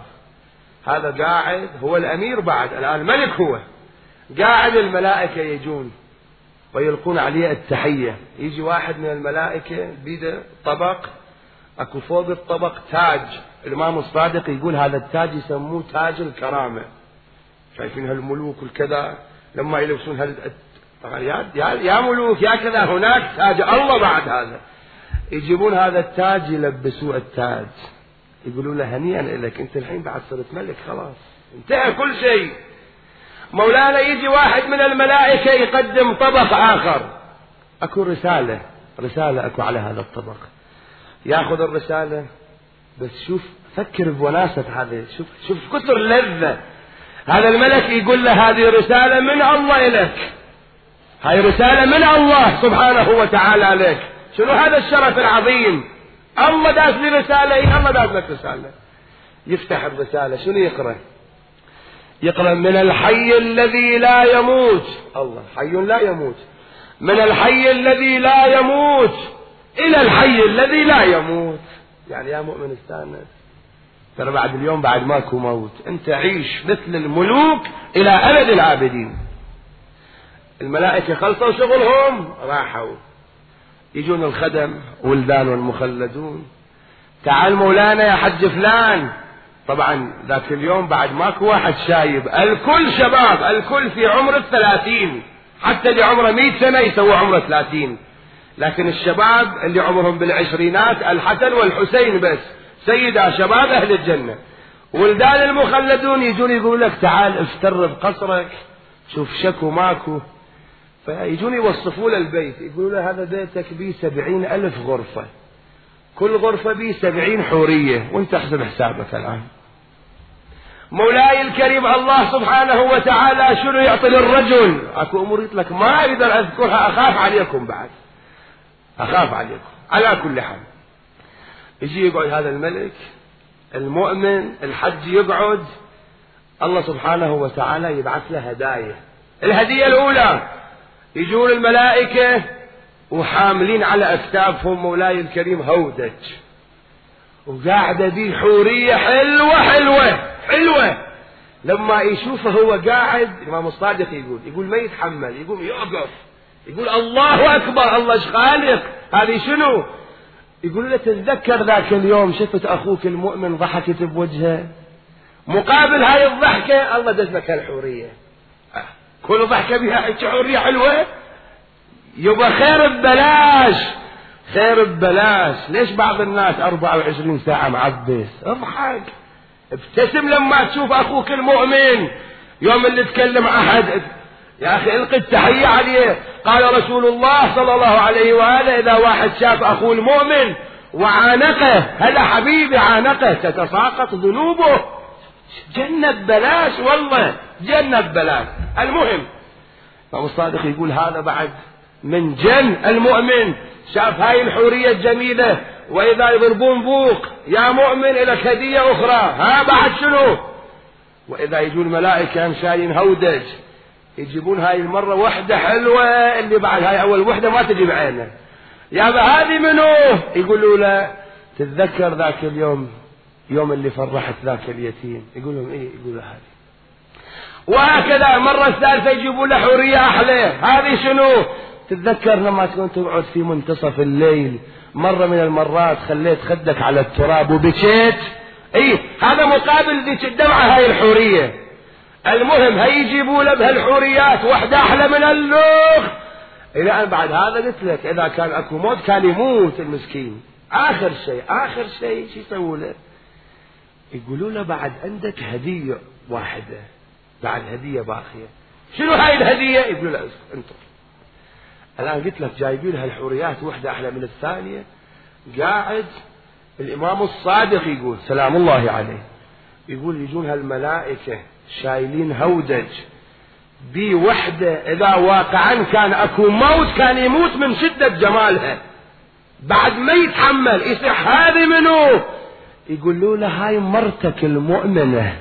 هذا قاعد هو الأمير، بعد الآن الملك هو قاعد، الملائكة يجون ويلقون عليه التحية. يجي واحد من الملائكة بيده طبق، أكو فوق الطبق تاج. الإمام الصادق يقول هذا التاج يسموه تاج الكرامة. شايفين هالملوك والكذا لما يلبسون هال طبعا يا يا ملوك يا كذا، هناك تاج الله بعد هذا. يجيبون هذا التاج يلبسوه التاج، يقولوا له: هنيئا لك، انت الحين بعد صرت ملك، خلاص انتهى كل شيء. مولانا يجي واحد من الملائكة يقدم طبق آخر، أكو رسالة، رسالة أكو على هذا الطبق. ياخذ الرسالة، بس شوف فكر بوناسة هذا، شوف شوف كثر اللذة. هذا الملك يقول له: هذه رسالة من الله إليك، هاي رسالة من الله سبحانه وتعالى لك. شنو هذا الشرف العظيم؟ الله داس لي رسالة، إيه الله داس لك رسالة. يفتح الرسالة، شنو يقرأ؟ يقرأ: من الحي الذي لا يموت، الله حي لا يموت، من الحي الذي لا يموت إلى الحي الذي لا يموت. يعني يا مؤمن استانس، ترى بعد اليوم بعد ماكو موت، انت عيش مثل الملوك إلى أبد العابدين. الملائكة خلصوا شغلهم راحوا، يجون الخدم ولدان والمخلدون: تعال مولانا يا حج فلان. طبعا ذاك اليوم بعد ماكو واحد شايب، الكل شباب، الكل في عمر الثلاثين، حتى اللي عمره مئة سنة يسوي عمره ثلاثين. لكن الشباب اللي عمرهم بالعشرينات الحسن والحسين بس، سيدا شباب أهل الجنة. ولدان المخلدون يجون يقولوا لك: تعال افتر بقصرك، شوف شكو ماكو. فيجون يوصفوا له البيت، يقولوا له: هذا بيتك بيه سبعين ألف غرفة، كل غرفة بيه سبعين حورية، وانت احسب حسابك الآن. مولاي الكريم، الله سبحانه وتعالى شنو يعطي للرجل؟ اكو امور لك ما اقدر اذكرها، اخاف عليكم بعد، اخاف عليكم. على كل حال يجي يقعد هذا الملك المؤمن، الحج يقعد، الله سبحانه وتعالى يبعث له هدايا. الهدية الأولى، يجون الملائكة وحاملين على أكتافهم مولاي الكريم هودج، وقاعدة دي حورية حلوة حلوة حلوة. لما يشوفه هو قاعد، الإمام الصادق يقول يقول ما يتحمل، يقوم يقف، يقول: الله أكبر، الله ايش خالق، هذه شنو؟ يقول له: تتذكر ذاك اليوم شفت أخوك المؤمن ضحكت بوجهه، مقابل هاي الضحكة الله دز لك الحورية. كل ضحكة بها حورية حلوة، يبقى خير ببلاش، خير ببلاش. ليش بعض الناس أربعة وعشرين ساعة معبس؟ اضحك، ابتسم لما تشوف أخوك المؤمن. يوم اللي تكلم أحد يا أخي القي التحية عليه. قال رسول الله صلى الله عليه وآله: إذا واحد شاف أخوه المؤمن وعانقه، هذا حبيبي عانقه، تتساقط ذنوبه. جنة ببلاش، والله جنة ببلاش. المهم الإمام الصادق يقول هذا بعد من جن المؤمن، شاف هاي الحورية الجميلة، وإذا يضربون بوق: يا مؤمن إلك هدية أخرى. ها بعد شنو؟ وإذا يجون الملائكة مشايين هودج، يجيبون هاي المرة وحدة حلوة، اللي بعد هاي أول وحدة ما تجي بعينه. يا هذه منو؟ يقولوا له: تتذكر ذاك اليوم، يوم اللي فرحت ذاك اليتيم؟ يقول لهم ايه؟ يقولوا هذه. وهكذا مرة ثالثة يجيبوا له حورية أحلى، هذه شنو؟ تتذكر لما كنت تقعد في منتصف الليل مرة من المرات خليت خدك على التراب وبكيت؟ ايه، هذا مقابل ذيك الدمعة هاي الحورية. المهم هي يجيبوا له بهالحوريات واحدة أحلى من اللوخ. إلى أن بعد هذا قلت لك إذا كان أكو موت كان يموت المسكين. آخر شيء آخر شيء شو يسووا له؟ يقولوا له بعد عندك هدية واحدة، بعد هدية باقية. شنو هاي الهدية؟ يقولوا له انطر. الآن قلت لك جايبين لها الحوريات واحدة أحلى من الثانية. قاعد الإمام الصادق يقول سلام الله عليه، يقول يجون هالملائكة شايلين هودج بي وحدة إذا واقعا كان أكو موت كان يموت من شدة جمالها، بعد ما يتحمل يصح هذه منو؟ يقولوا له هاي مرتك المؤمنة،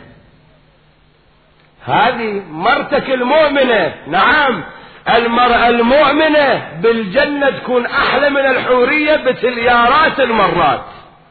هذه مرتك المؤمنة. نعم، المرأة المؤمنة بالجنة تكون أحلى من الحورية بتليارات المرات.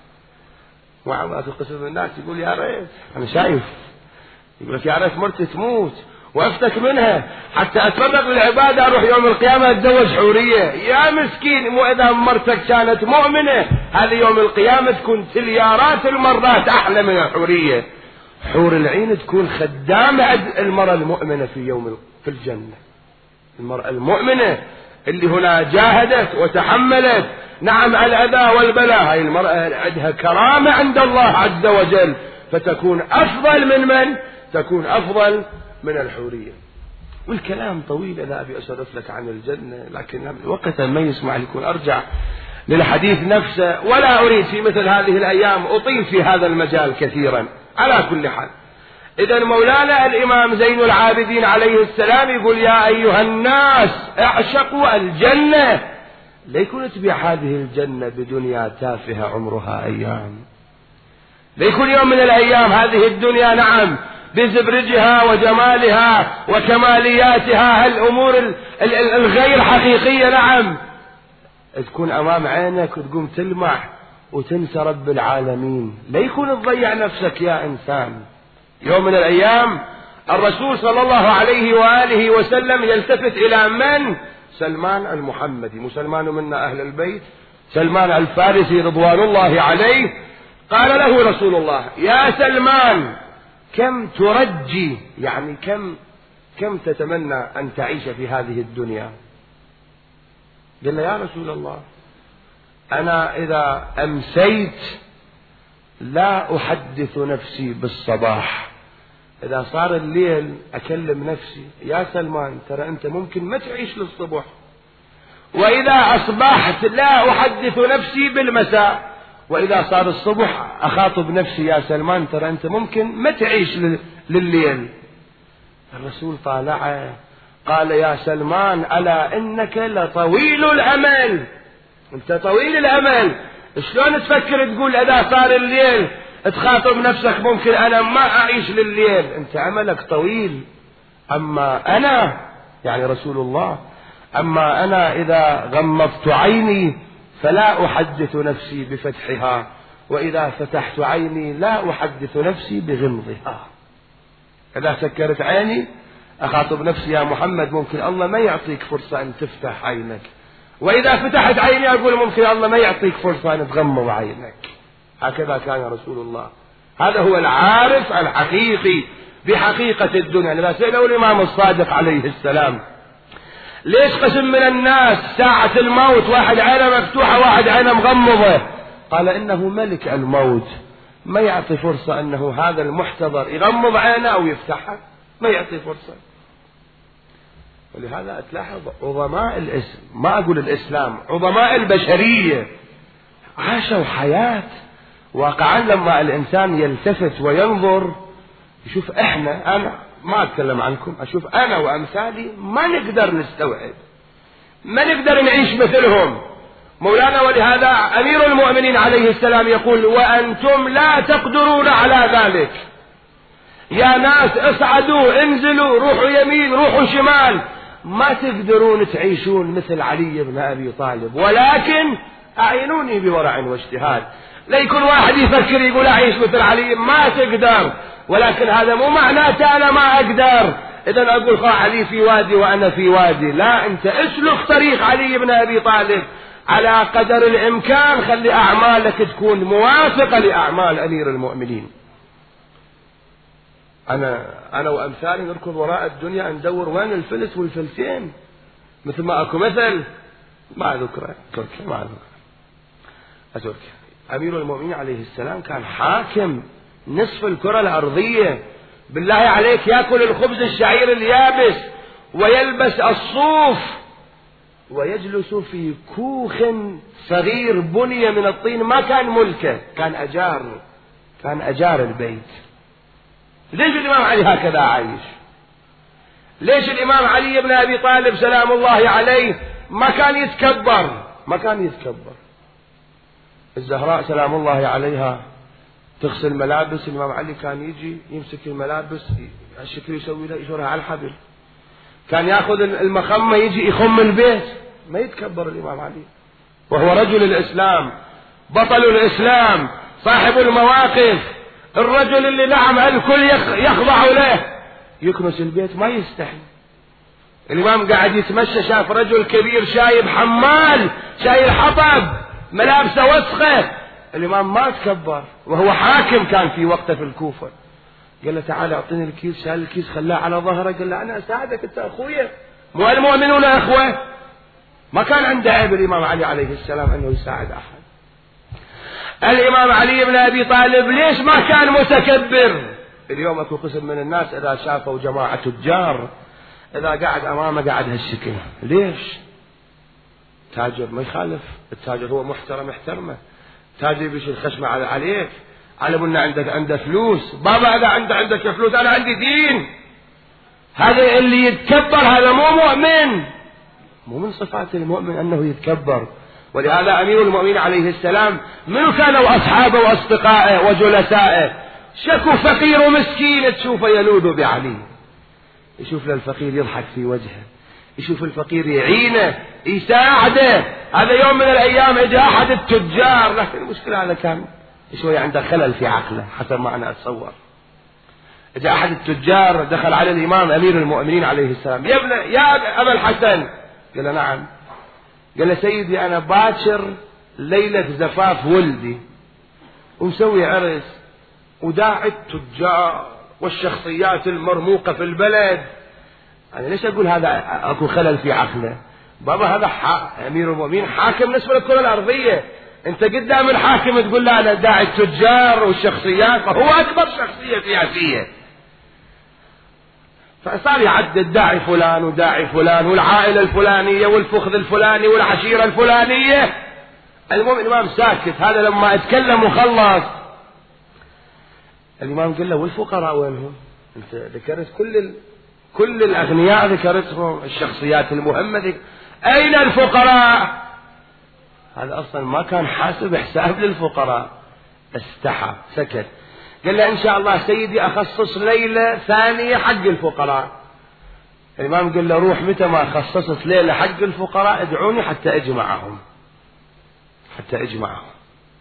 وعما في قسم الناس يقول يا ريت أنا شايف، يقول لك يا ريت مرتي تموت وافتك منها حتى اتفرغ للعبادة، اروح يوم القيامة اتزوج حورية. يا مسكين، مو اذا مرتك كانت مؤمنة هذه يوم القيامة تكون تليارات المرات احلى من الحورية. حور العين تكون خدامة المرأة المؤمنة في يوم في الجنة. المرأة المؤمنة اللي هنا جاهدت وتحملت نعم الأذى والبلاء، هاي المرأة عندها كرامة عند الله عز وجل، فتكون أفضل من من؟ تكون أفضل من الحورية. والكلام طويل أنا أبي أسرد لك عن الجنة، لكن الوقت ما يسمع لكم أرجع للحديث نفسه، ولا أريد في مثل هذه الأيام أطيل في هذا المجال كثيرا. على كل حال، إذا مولانا الإمام زين العابدين عليه السلام يقول يا أيها الناس اعشقوا الجنة، ليكون تبيع هذه الجنة بدنيا تافهة عمرها أيام، ليكون يوم من الأيام هذه الدنيا نعم بزبرجها وجمالها وكمالياتها هالأمور الغير حقيقية نعم تكون أمام عينك وتقوم تلمع وتنسى رب العالمين. ليكون تضيع نفسك يا إنسان. يوم من الأيام الرسول صلى الله عليه وآله وسلم يلتفت إلى من؟ سلمان المحمدي، مو سلمان منا أهل البيت، سلمان الفارسي رضوان الله عليه. قال له رسول الله يا سلمان كم ترجي، يعني كم كم تتمنى أن تعيش في هذه الدنيا؟ قال له يا رسول الله أنا إذا أمسيت لا أحدث نفسي بالصباح، إذا صار الليل أكلم نفسي يا سلمان ترى أنت ممكن ما تعيش للصبح، وإذا أصبحت لا أحدث نفسي بالمساء، وإذا صار الصبح أخاطب نفسي يا سلمان ترى أنت ممكن ما تعيش لليل. الرسول طالعه قال يا سلمان ألا إنك لطويل الأمل، أنت طويل الأمل، شلون تفكر تقول إذا صار الليل تخاطب نفسك ممكن أنا ما أعيش لليل؟ أنت عملك طويل. أما أنا يعني رسول الله أما أنا إذا غمضت عيني فلا أحدث نفسي بفتحها، وإذا فتحت عيني لا أحدث نفسي بغمضها. إذا سكرت عيني أخاطب نفسي يا محمد ممكن الله ما يعطيك فرصة أن تفتح عينك، وإذا فتحت عيني أقول ممكن الله ما يعطيك فرصة أن تغمض عينك. هكذا كان رسول الله، هذا هو العارف الحقيقي بحقيقة الدنيا. لما سأله الإمام الصادق عليه السلام ليش قسم من الناس ساعة الموت واحد عينه مفتوحة واحد عينه مغمضة؟ قال إنه ملك الموت ما يعطي فرصة أنه هذا المحتضر يغمض عينه أو يفتحها، ما يعطي فرصة. ولهذا تلاحظ عظماء الاسم ما أقول الإسلام، عظماء البشرية عاشوا حياة واقعا لما الإنسان يلتفت وينظر يشوف إحنا أنا ما أتكلم عنكم، أشوف أنا وأمثالي ما نقدر نستوعب، ما نقدر نعيش مثلهم مولانا. ولهذا أمير المؤمنين عليه السلام يقول وأنتم لا تقدرون على ذلك، يا ناس اصعدوا انزلوا روحوا يمين روحوا شمال، ما تقدرون تعيشون مثل علي بن أبي طالب، ولكن أعينوني بورع واجتهاد. لا يكون واحد يفكر يقول أعيش مثل علي، ما تقدر، ولكن هذا مو معناته أنا ما أقدر إذا أقول خا علي في وادي وأنا في وادي. لا، أنت اسلك طريق علي بن أبي طالب على قدر الإمكان، خلي أعمالك تكون موافقة لأعمال أمير المؤمنين. أنا أنا وأمثالي نركض وراء الدنيا ندور وين الفلس والفلسين، مثل ما أكو مثل ما أذكره تركيا ما أذكره أتركيا. أمير المؤمنين عليه السلام كان حاكم نصف الكرة الأرضية، بالله عليك يأكل الخبز الشعير اليابس ويلبس الصوف ويجلس في كوخ صغير بني من الطين، ما كان ملكه، كان أجار، كان أجار البيت. ليش الإمام علي هكذا عايش؟ ليش الإمام علي بن أبي طالب سلام الله عليه ما كان يتكبر؟ ما كان يتكبر. الزهراء سلام الله عليها تغسل ملابس، الإمام علي كان يجي يمسك الملابس الشكل يسوي له يشورها على الحبل، كان ياخذ المخمة يجي يخم البيت، ما يتكبر الإمام علي، وهو رجل الإسلام، بطل الإسلام، صاحب المواقف، الرجل اللي نعم الكل يخضع له، يكنس البيت ما يستحي. الإمام قاعد يتمشى شاف رجل كبير شايب حمال شايل حطب ملابسه وسخة، الإمام ما تكبر، وهو حاكم كان في وقته في الكوفة. قال له تعال اعطيني الكيس، شال الكيس خلاه على ظهره، قال له أنا أساعدك أنت أخويا، مو المؤمنون أخوة. ما كان عنده عيب الإمام علي عليه السلام أنه يساعد أحد. الإمام علي بن أبي طالب ليش ما كان متكبر؟ اليوم أكو قسم من الناس إذا شافوا جماعة تجار إذا قاعد أمامه قاعد هالشكل، ليش؟ تاجر ما يخالف، التاجر هو محترم احترمه، تاجر بيشيل خشمه عليك، علم أن عندك عنده فلوس، بابا إذا عندك عندك فلوس أنا عندي دين. هذا اللي يتكبر هذا مو مؤمن، مو من صفات المؤمن أنه يتكبر. ولهذا أمير المؤمنين عليه السلام منو كانوا أصحابه وأصدقائه وجلسائه؟ شكو فقير ومسكين تشوفه يلوذ بعلي، يشوف للفقير يضحك في وجهه، يشوف الفقير يعينه يساعده. هذا يوم من الأيام إجا أحد التجار، لكن المشكلة هذا كان شوية عنده خلل في عقله حسب ما أنا أتصور. إجا أحد التجار دخل على الإمام أمير المؤمنين عليه السلام، يا ابن يا أبا الحسن، قال له نعم. قال له سيدي أنا باكر ليلة زفاف ولدي ومسوي عرس وداعي التجار والشخصيات المرموقة في البلد، أنا ليش أقول هذا أكو خلل في عقله؟ بابا هذا أمير المؤمنين حاكم نصف الكرة الأرضية، أنت قدام الحاكم تقول له أنا داعي التجار والشخصيات، فهو أكبر شخصية سياسية. فصار يعدد داعي فلان وداعي فلان والعائلة الفلانية والفخذ الفلاني والعشيرة الفلانية. المهم الإمام ساكت، هذا لما اتكلم وخلص الإمام قال له والفقراء وينهم؟ أنت ذكرت كل ال... كل الأغنياء ذكرتهم، الشخصيات المهمة ذك... أين الفقراء؟ هذا أصلا ما كان حاسب حساب للفقراء، استحى سكت. قال له إن شاء الله سيدي أخصص ليلة ثانية حق الفقراء. الإمام قال له روح متى ما خصصت ليلة حق الفقراء ادعوني حتى أجمعهم، حتى أجمعهم.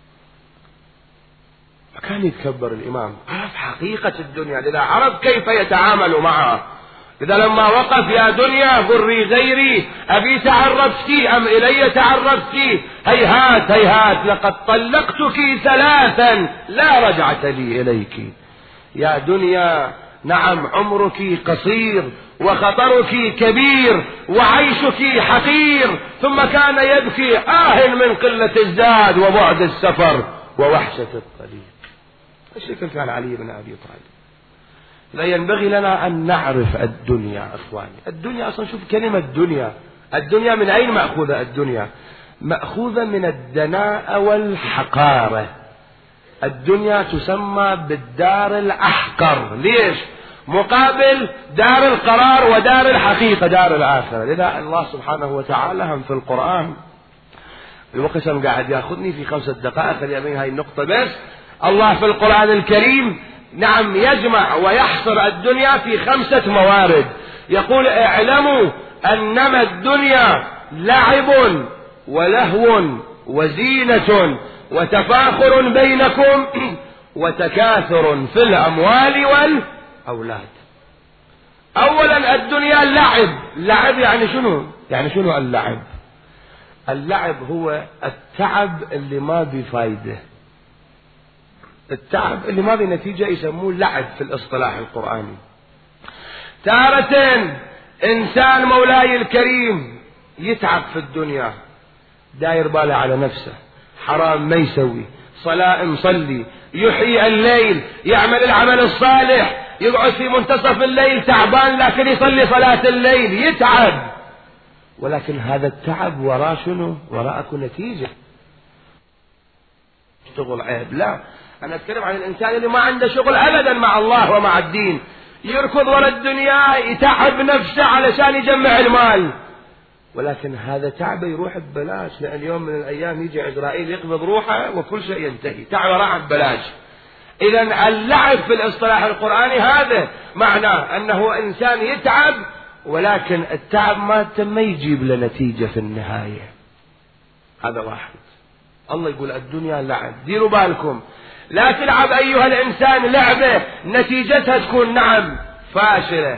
ما كان يتكبر الإمام، عرف حقيقة الدنيا، لذا عرف كيف يتعامل معها. إذا لما وقف يا دنيا بري غيري أبي تعرفتي أم إلي تعرفتي، هيهات هيهات لقد طلقتك ثلاثا لا رجعة لي إليك. يا دنيا نعم عمرك قصير وخطرك كبير وعيشك حقير، ثم كان يبكي آه من قلة الزاد وبعد السفر ووحشة الطريق. الشكل كان علي بن أبي طالب. لا ينبغي لنا أن نعرف الدنيا أخواني. الدنيا أصلا شوف كلمة الدنيا، الدنيا من أين مأخوذة؟ الدنيا مأخوذة من الدناءة والحقارة. الدنيا تسمى بالدار الأحقر، ليش؟ مقابل دار القرار ودار الحقيقة دار الآخرة. لذا الله سبحانه وتعالى هم في القرآن الوقت قاعد ياخذني في خمسة دقائق اليمين هاي النقطة بس. الله في القرآن الكريم نعم يجمع ويحصر الدنيا في خمسة موارد، يقول اعلموا أنما الدنيا لعب ولهو وزينة وتفاخر بينكم وتكاثر في الأموال والأولاد. أولا الدنيا لعب. لعب يعني شنو؟ يعني شنو اللعب؟ اللعب هو التعب اللي ما بفايدة، التعب اللي ما بنتيجة يسموه لعب في الاصطلاح القرآني. تارة إنسان مولاي الكريم يتعب في الدنيا، داير باله على نفسه، حرام ما يسوي، صلاة مصلي، يحيي الليل، يعمل العمل الصالح، يقعد في منتصف الليل تعبان لكن يصلي صلاة الليل، يتعب، ولكن هذا التعب وراء شنو؟ وراء أكو نتيجة. شغل عيب؟ لا، أنا أتكلم عن الإنسان اللي ما عنده شغل أبدا مع الله ومع الدين، يركض وراء الدنيا، يتعب نفسه علشان يجمع المال، ولكن هذا تعبه يروح ببلاش، لأن يوم من الأيام يجي عزرائيل يقبض روحه وكل شيء ينتهي، تعبه راح ببلاش. إذا اللعب في الاصطلاح القرآني هذا معناه أنه إنسان يتعب، ولكن التعب ما تم يجيب له نتيجة في النهاية. هذا واحد. الله يقول الدنيا لعب، ديروا بالكم لا تلعب أيها الإنسان لعبة نتيجتها تكون نعم فاشلة.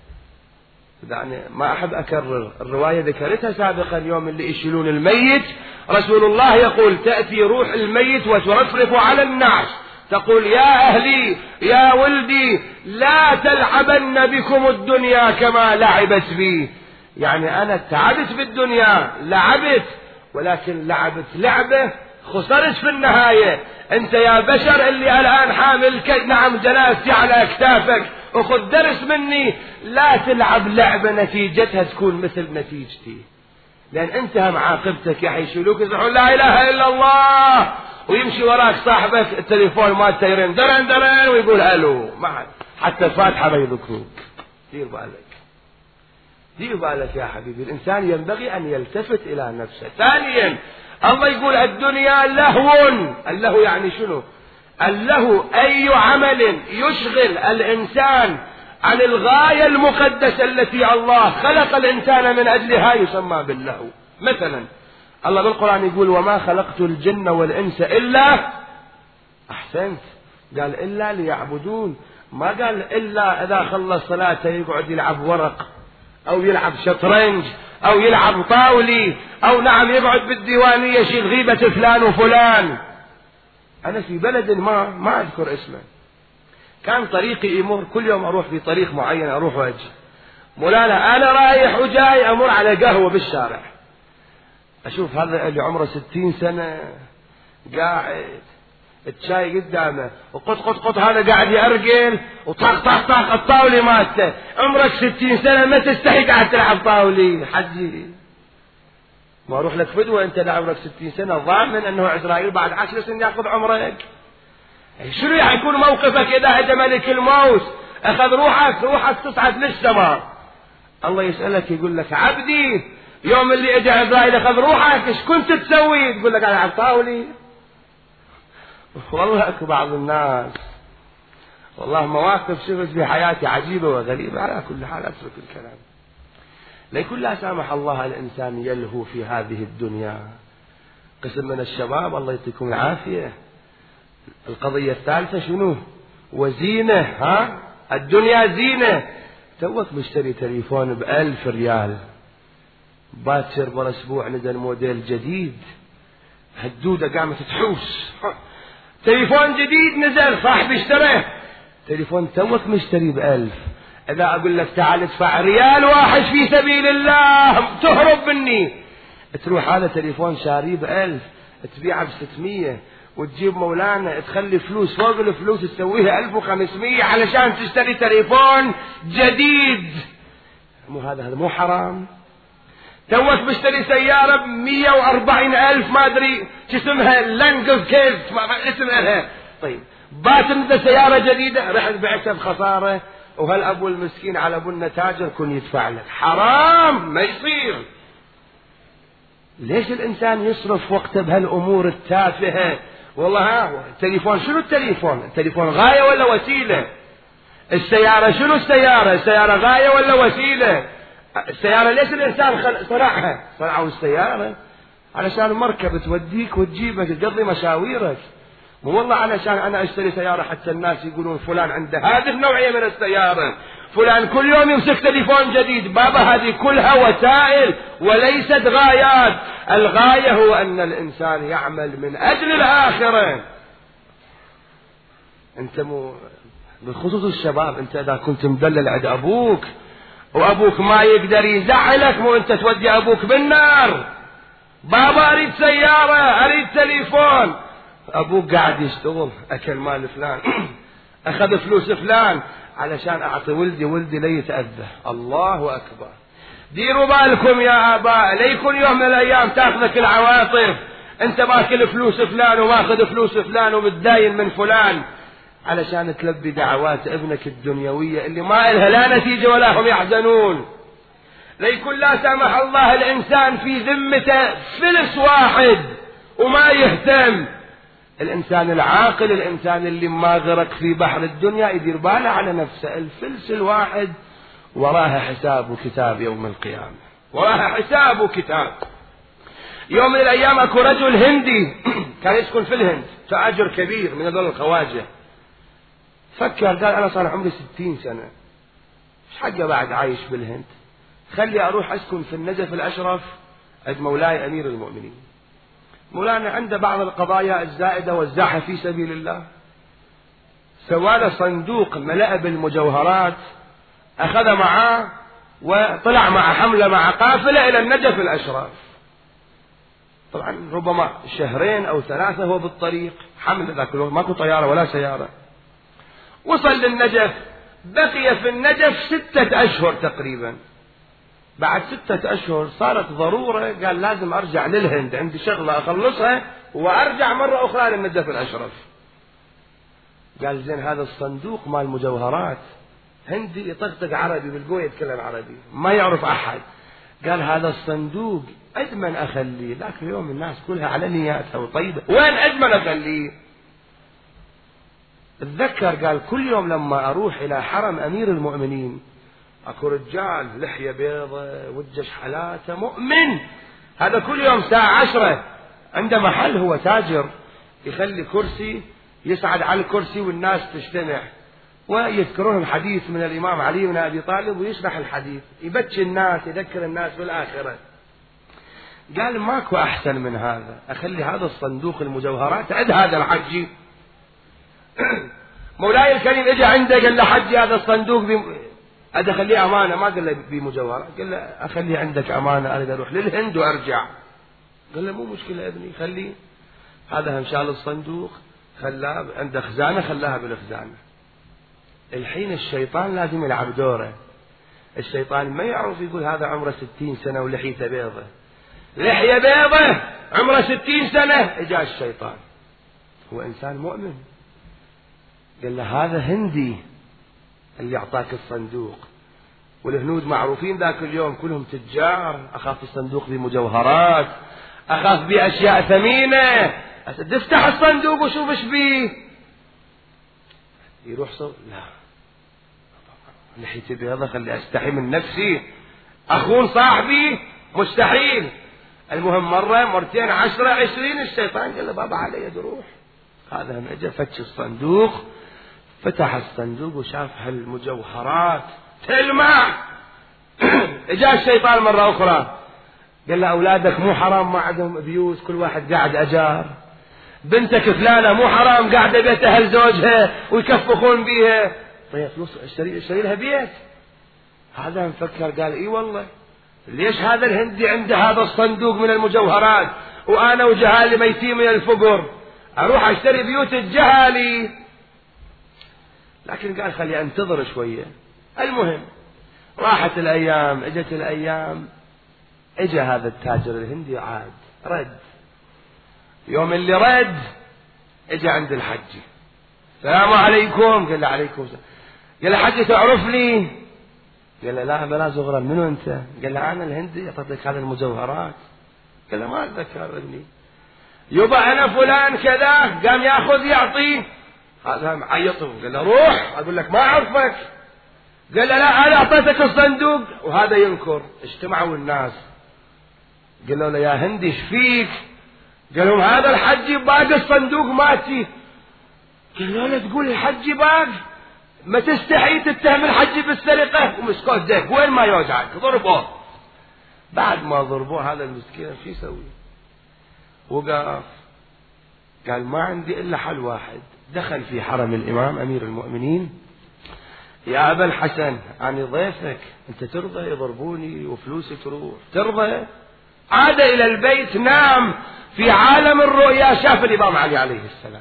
يعني ما أحب أكرر الرواية ذكرتها سابقا، يوم اللي يشيلون الميت رسول الله يقول تأتي روح الميت وترفرف على النعش، تقول يا أهلي يا ولدي لا تلعبن بكم الدنيا كما لعبت بي. يعني أنا تعبت في الدنيا، لعبت، ولكن لعبت لعبة خسرت في النهاية. أنت يا بشر اللي الآن حامل نعم جنازتي على أكتافك، وخذ درس مني، لا تلعب لعبة نتيجتها تكون مثل نتيجتي، لأن أنت هم عاقبتك يا حيشيلوك يقول لا إله إلا الله، ويمشي وراك صاحبك التليفون ما تيرن درن درن ويقول ألو، ما حتى الفاتحة ما يذكروك. دير بالك، دير بالك يا حبيبي، الإنسان ينبغي أن يلتفت إلى نفسه. ثانيا الله يقول الدنيا لهو. اللهو يعني شنو؟ اللهو أي عمل يشغل الإنسان عن الغاية المقدسة التي الله خلق الإنسان من أجلها يسمى باللهو. مثلا الله بالقرآن يقول وما خلقت الجن والإنس إلا، أحسنت، قال إلا ليعبدون، ما قال إلا إذا خلص صلاته يقعد يلعب ورق أو يلعب شطرنج أو يلعب طاولي أو نعم يقعد بالديوانية يشيل غيبة فلان وفلان. أنا في بلد ما ما أذكر اسمه، كان طريقي يمر كل يوم أروح في طريق معين أروح وأجي، مولانا أنا رايح وجاي أمر على قهوة بالشارع، أشوف هذا اللي عمره ستين سنة قاعد الشاي قدامه وقط قط قط، هذا قاعد يأرجل وطاق طاق طاق الطاولي مالته، عمرك ستين سنة ما تستحي قاعد تلعب طاولي حجي، ما أروح لك فدوة أنت عمرك ستين سنة ضامن أنه عزرائيل بعد عشر سنين يأخذ عمرك؟ شنو يكون موقفك إذا أجى ملك الموت أخذ روحك، روحك تصعد للسماء، الله يسألك يقول لك عبدي يوم اللي أجى عزرائيل أخذ روحك إيش كنت تسوي؟ تقول لك أنا على طاولي. والله أكو بعض الناس والله مواقف شفت في حياتي عجيبة وغريبة. على كل حال أترك الكلام، ليكن لا سامح الله الإنسان يلهو في هذه الدنيا. قسم من الشباب الله يعطيكم العافية، القضية الثالثة شنو؟ وزينة. ها الدنيا زينة، توك مشتري تليفون بألف ريال، باكر بر أسبوع نزل موديل جديد، هالدودة قامت تحوس، تليفون جديد نزل صاحبي اشتريه، تليفون توك مشتري بألف، إذا أقول لك تعال ادفع ريال واحد في سبيل الله تهرب مني، تروح هذا تليفون شاريه بألف تبيعه بستمية، وتجيب مولانا تخلي فلوس فوق الفلوس تسويها ألف وخمسمية علشان تشتري تليفون جديد. مو هذا هذا مو حرام؟ توك بشتري سيارة بمية وأربعين ألف ما أدري شو اسمها، لانجوف كيف ما اسمها، طيب باتن سيارة جديدة رحت بعتها بخسارة، وهالأبو المسكين على أبونا تاجر كن يدفع لك، حرام ما يصير. ليش الإنسان يصرف وقته بهالأمور التافهة؟ والله ها التليفون شنو التليفون؟ التليفون غاية ولا وسيلة؟ السيارة شنو السيارة؟ السيارة غاية ولا وسيلة؟ السيارة ليش الإنسان صنعها؟ صنعوا السيارة علشان مركب توديك وتجيبك تقضي مشاويرك، مو والله علشان أنا أشتري سيارة حتى الناس يقولون فلان عنده هذه النوعية من السيارة، فلان كل يوم يمسك تليفون جديد. بابا هذه كلها وسائل وليست غايات. الغاية هو أن الإنسان يعمل من أجل الآخرة. أنت مو بخصوص الشباب، أنت إذا كنت مدلل عند أبوك وأبوك ما يقدر يزعلك، مو أنت تودي أبوك بالنار. بابا أريد سيارة، أريد تليفون، أبوك قاعد يشتغل، أكل مال فلان أخذ فلوس فلان علشان أعطي ولدي، ولدي لا يتأذى. الله أكبر. ديروا بالكم يا آباء، ليكن يوم من الأيام تأخذك العواطف، أنت ماكل فلوس فلان وماخذ فلوس فلان ومتداين من فلان علشان تلبي دعوات ابنك الدنيوية اللي ما إلها لا نتيجة ولا هم يحزنون. ليكن لا سمح الله الإنسان في ذمته فلس واحد وما يهتم. الإنسان العاقل، الإنسان اللي ما غرق في بحر الدنيا، يدير باله على نفسه. الفلس الواحد وراها حساب وكتاب يوم القيامة، وراها حساب وكتاب. يوم من الأيام أكو رجل هندي كان يسكن في الهند، تاجر كبير من هذول الخواجة. فكر قال أنا صار عمري ستين سنة، إيش حقه بعد عايش بالهند؟ خلي أروح أسكن في النجف الأشرف عند مولاي أمير المؤمنين. مولانا عنده بعض القضايا الزائدة وزعها في سبيل الله. سواله صندوق ملأ بالمجوهرات، أخذ معاه وطلع مع حملة مع قافلة إلى النجف الأشرف. طبعا ربما شهرين أو ثلاثة هو بالطريق، حمل ذاك الوقت ماكو طيارة ولا سيارة. وصل للنجف، بقي في النجف ستة أشهر تقريبا. بعد ستة أشهر صارت ضرورة، قال لازم أرجع للهند، عندي شغلة أخلصها وأرجع مرة أخرى للنجف الأشرف. قال زين هذا الصندوق مال مجوهرات، هندي يطقطق عربي بالقوة يتكلم عربي ما يعرف أحد. قال هذا الصندوق أجمل أخليه، ذاك اليوم الناس كلها على نياتها وطيبة، وين أجمل أخليه؟ اتذكر قال كل يوم لما أروح إلى حرم أمير المؤمنين أكو رجال لحية بيضة وجه شحلاته مؤمن، هذا كل يوم الساعة عشرة عنده محل، هو تاجر، يخلي كرسي يسعد على الكرسي والناس تجتمع ويذكرون الحديث من الإمام علي بن أبي طالب ويشرح الحديث، يبكي الناس، يذكر الناس بالآخرة. قال ماكو أحسن من هذا، أخلي هذا الصندوق المجوهرات عند هذا الحجي. مولاي الكريم اجى عنده قال له حجي هذا الصندوق أدخليه أمانة، ما قال له بمجوهرات، قال له أخليه عندك أمانة، أريد أروح للهند وأرجع. قال له مو مشكلة يا ابني، خليه. هذا هم شال الصندوق خلاه عنده خزانة، خلاها بالخزانة. الحين الشيطان لازم يلعب دوره. الشيطان ما يعرف يقول هذا عمره ستين سنة ولحيته بيضة، لحية بيضة عمره ستين سنة. اجا الشيطان، هو إنسان مؤمن، قال له هذا هندي اللي أعطاك الصندوق، والهنود معروفين ذاك اليوم كلهم تجار، أخاف الصندوق بمجوهرات، أخاف بأشياء ثمينة، تفتح الصندوق وشوف ايش بيه. يروح صوت لا لحيتي بيضة خلي أستحي من نفسي، أخون صاحبي مستحيل. المهم مرة مرتين عشرة عشرين، الشيطان قال له بابا علي روح. هذا هم اجى فتش الصندوق، فتح الصندوق وشاف هالمجوهرات تلمع. اجا الشيطان مرة أخرى قال له أولادك مو حرام ما عندهم بيوت، كل واحد قاعد أجار، بنتك فلانة مو حرام قاعدة بيت أهل زوجها ويكفخون بيها، طيب فلوس اشتري اشتري لها بيت. هذا مفكر قال اي والله ليش هذا الهندي عنده هذا الصندوق من المجوهرات وأنا وجهالي ميتين من الفقر، أروح أشتري بيوت الجهالي. لكن قال خلي أنتظر شوية. المهم راحت الأيام، اجت الأيام، اجى هذا التاجر الهندي عاد رد. يوم اللي رد اجى عند الحج، السلام عليكم. قال له عليكم السلام. قال له حج تعرفني؟ قال له لا بلا زغرا، منو انت؟ قال له انا الهندي اعطيتك هذه المجوهرات. قال له ما اتذكر ابني. يبا انا فلان كذا، قام ياخذ يعطيه. هذا معيطه، قال له روح اقول لك ما اعرفك. قال له لا انا اعطيتك الصندوق، وهذا ينكر. اجتمعوا الناس قالوا له يا هندي ايش فيك؟ قال لهم هذا الحج باقي الصندوق ماتي. قالوا له تقول الحج باقي؟ ما تستحي تتهم الحج بالسرقة؟ ومسكوه ديك وين ما يوجعك ضربوه. بعد ما ضربوه هذا المسكين شو يسوي؟ وقف قال ما عندي إلا حل واحد. دخل في حرم الإمام أمير المؤمنين: يا أبا الحسن أنا ضيفك، أنت ترضى يضربوني وفلوسي تروح؟ ترضى؟ عاد إلى البيت، نام في عالم الرؤيا، شاف الإمام علي عليه السلام.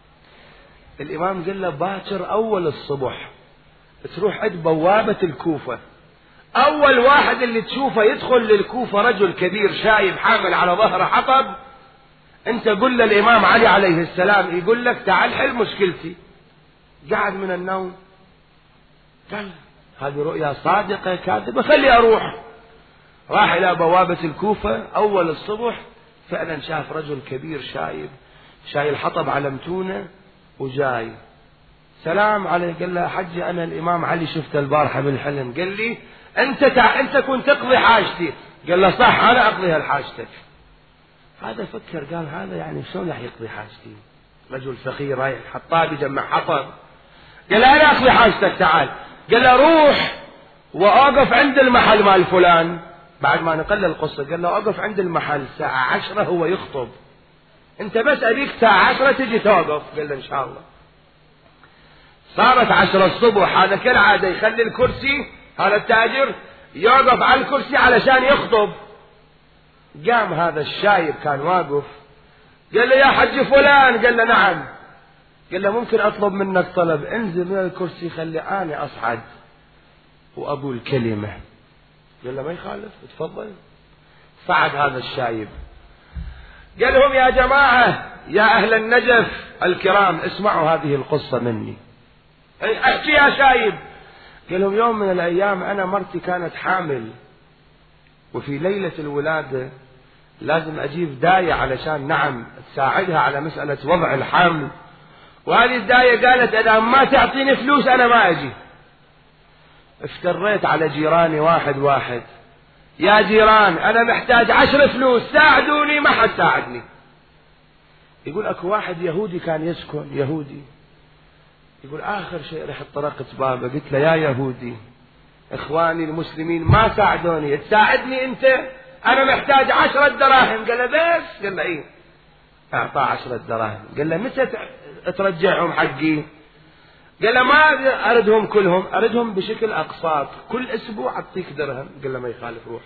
الإمام قال له باكر أول الصبح تروح عند بوابة الكوفة، أول واحد اللي تشوفه يدخل للكوفة رجل كبير شايب حامل على ظهره حطب، أنت قل للإمام علي عليه السلام يقول لك تعال حل مشكلتي. قعد من النوم قال هذه رؤيا صادقة كاذبة، خلي أروح. راح إلى بوابة الكوفة أول الصبح، فعلا شاف رجل كبير شايب شايل حطب على متونة وجاي. سلام عليه. قال له حجي أنا الإمام علي شفت البارحة بالحلم، قال لي أنت تع... أنت كنت تقضي حاجتي. قال له صح أنا أقضيها لحاجتك. هذا فكر قال هذا يعني شلون راح يقضي حاجتي؟ رجل فقير رايح حطاب يجمع حطب. قال له أنا أقضي حاجتك تعال. قال له روح وأقف عند المحل مال فلان. بعد ما نقل القصة قال له أقف عند المحل الساعة عشرة هو يخطب، أنت بس أبيك الساعة عشرة تجي توقف. قال له إن شاء الله. صارت عشرة الصبح، هذا كالعادة يخلي الكرسي، هذا التاجر يوقف على الكرسي علشان يخطب. قام هذا الشايب كان واقف قال له يا حج فلان. قال له نعم. قال له ممكن أطلب منك طلب؟ انزل من الكرسي خلي أنا أصعد وأقول كلمة. قال له ما يخالف تفضل. صعد هذا الشايب قال لهم يا جماعة يا أهل النجف الكرام اسمعوا هذه القصة مني. احكي يا شايب. قال لهم يوم من الأيام أنا مرتي كانت حامل، وفي ليلة الولادة لازم أجيب داية علشان نعم تساعدها على مسألة وضع الحمل، وهذه الداية قالت إذا ما تعطيني فلوس أنا ما أجي. افتريت على جيراني واحد واحد، يا جيران أنا محتاج عشر فلوس ساعدوني، ما حد ساعدني. يقول أكو واحد يهودي كان يسكن، يهودي يقول آخر شيء رحت طرقت بابه قلت له يا يهودي إخواني المسلمين ما ساعدوني، تساعدني أنت؟ أنا محتاج عشرة دراهم. قال له بس؟ قال له إيه. أعطاه عشرة دراهم. قال له متى ترجعهم حقي؟ قال له ما أردهم كلهم، أردهم بشكل أقساط، كل أسبوع أعطيك درهم. قال له ما يخالف روح.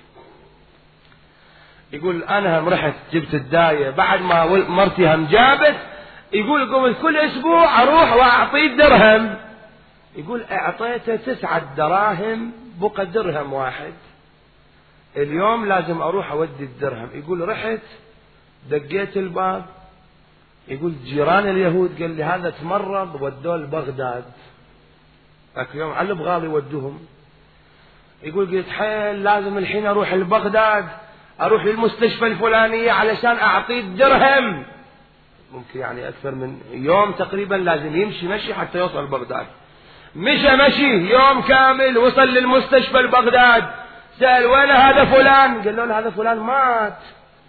يقول أنا هم رحت جبت الداية، بعد ما مرتي هم جابت، يقول قبل كل أسبوع أروح وأعطيه درهم. يقول أعطيته تسعة دراهم بقى درهم واحد، اليوم لازم أروح أودي الدرهم. يقول رحت دقيت الباب، يقول جيران اليهود قال لي هذا تمرض ودوه لبغداد. ذاك يوم على البغاض يودوهم. يقول قلت حيل لازم الحين أروح لبغداد، أروح للمستشفى الفلانية علشان أعطيه الدرهم. ممكن يعني أكثر من يوم تقريبا لازم يمشي مشي حتى يوصل بغداد. مشى مشي يوم كامل، وصل للمستشفى بغداد، سأل وين هذا فلان؟ قال له هذا فلان مات.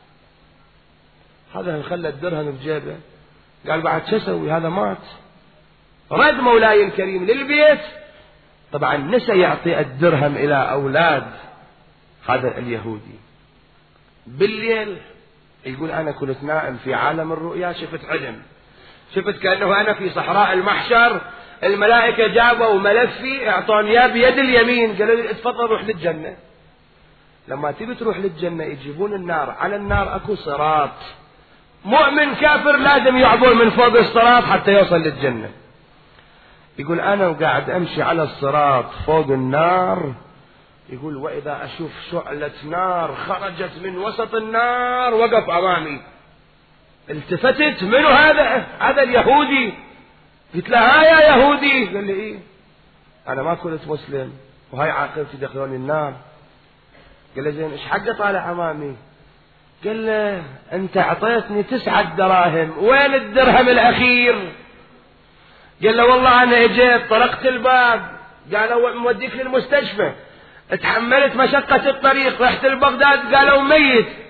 هذا خلى الدرهم بجيبه. قال بعد شو اسوي؟ هذا مات. رد مولاي الكريم للبيت، طبعا نسى يعطي الدرهم إلى أولاد هذا اليهودي. بالليل يقول أنا كنت نائم في عالم الرؤيا، شفت حلم، شفت كأنه أنا في صحراء المحشر، الملائكة جابوا ملفي اعطوني اياه بيد اليمين، قالوا لي اتفضل روح للجنة. لما تبي تروح للجنة يجيبون النار، على النار اكو صراط، مؤمن كافر لازم يعبر من فوق الصراط حتى يوصل للجنة. يقول أنا وقاعد أمشي على الصراط فوق النار، يقول وإذا أشوف شعلة نار خرجت من وسط النار وقف أمامي. التفتت، منو هذا؟ هذا اليهودي. قلت له ها يا يهودي؟ قال لي إيه؟ أنا ما كنت مسلم وهاي عاقبتي دخلوني النار. قال له زين إيش حقه طالع أمامي؟ قال له أنت أعطيتني تسعة دراهم، وين الدرهم الأخير؟ قال له والله أنا اجيت طرقت الباب، قالوا موديك للمستشفى، اتحملت مشقة الطريق، رحت لبغداد قالوا ميت،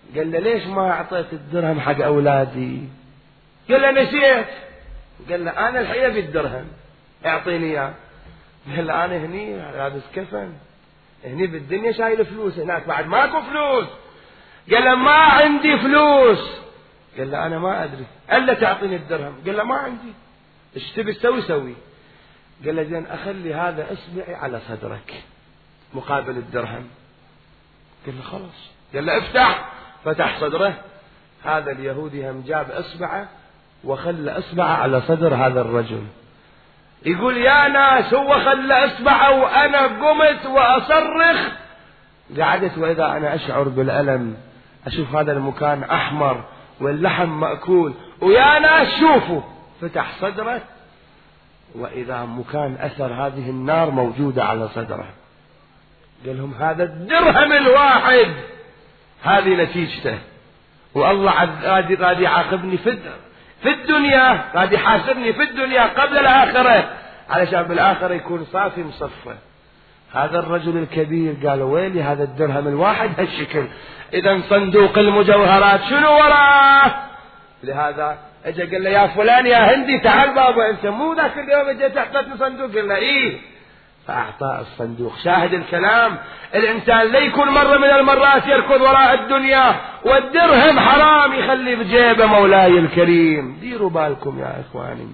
قال له ليش ما أعطيت الدرهم حق أولادي؟ قال له نسيت. قال له أنا الحين أبي الدرهم اعطيني اياه. قال له أنا هني لابس كفن، هني بالدنيا شايل فلوس، هناك بعد ماكو فلوس. قال له ما عندي فلوس. قال له أنا ما أدري. قال له تعطيني الدرهم. قال له ما عندي. ايش تبي تسوي سوي. قال له زين أخلي هذا إصبعي على صدرك مقابل الدرهم. قال له خلاص. قال له افتح. فتح صدره. هذا اليهودي هم جاب إصبعه وخلى إصبعه على صدر هذا الرجل. يقول يا ناس هو خلى إصبعه وأنا قمت وأصرخ. قعدت وإذا أنا أشعر بالألم، أشوف هذا المكان أحمر واللحم مأكول، ويا ناس شوفوا. فتح صدره وإذا مكان أثر هذه النار موجودة على صدره. قال لهم هذا الدرهم الواحد هذه نتيجته، والله قاعد يعاقبني في في الدنيا، قاعد يحاسبني في الدنيا قبل الآخرة علشان بالآخرة يكون صافي مصفى. هذا الرجل الكبير قال ويلي هذا الدرهم الواحد هالشكل، إذا صندوق المجوهرات شنو وراه؟ لهذا اجى قال له يا فلان يا هندي تعال بابا، انت مو ذاك اليوم اجيت اعطيتني صندوق؟ قال له ايه. فاعطاه الصندوق. شاهد الكلام، الانسان لا يكون مرة من المرات يركض وراء الدنيا والدرهم حرام يخلي بجيبه. مولاي الكريم ديروا بالكم يا اخواني،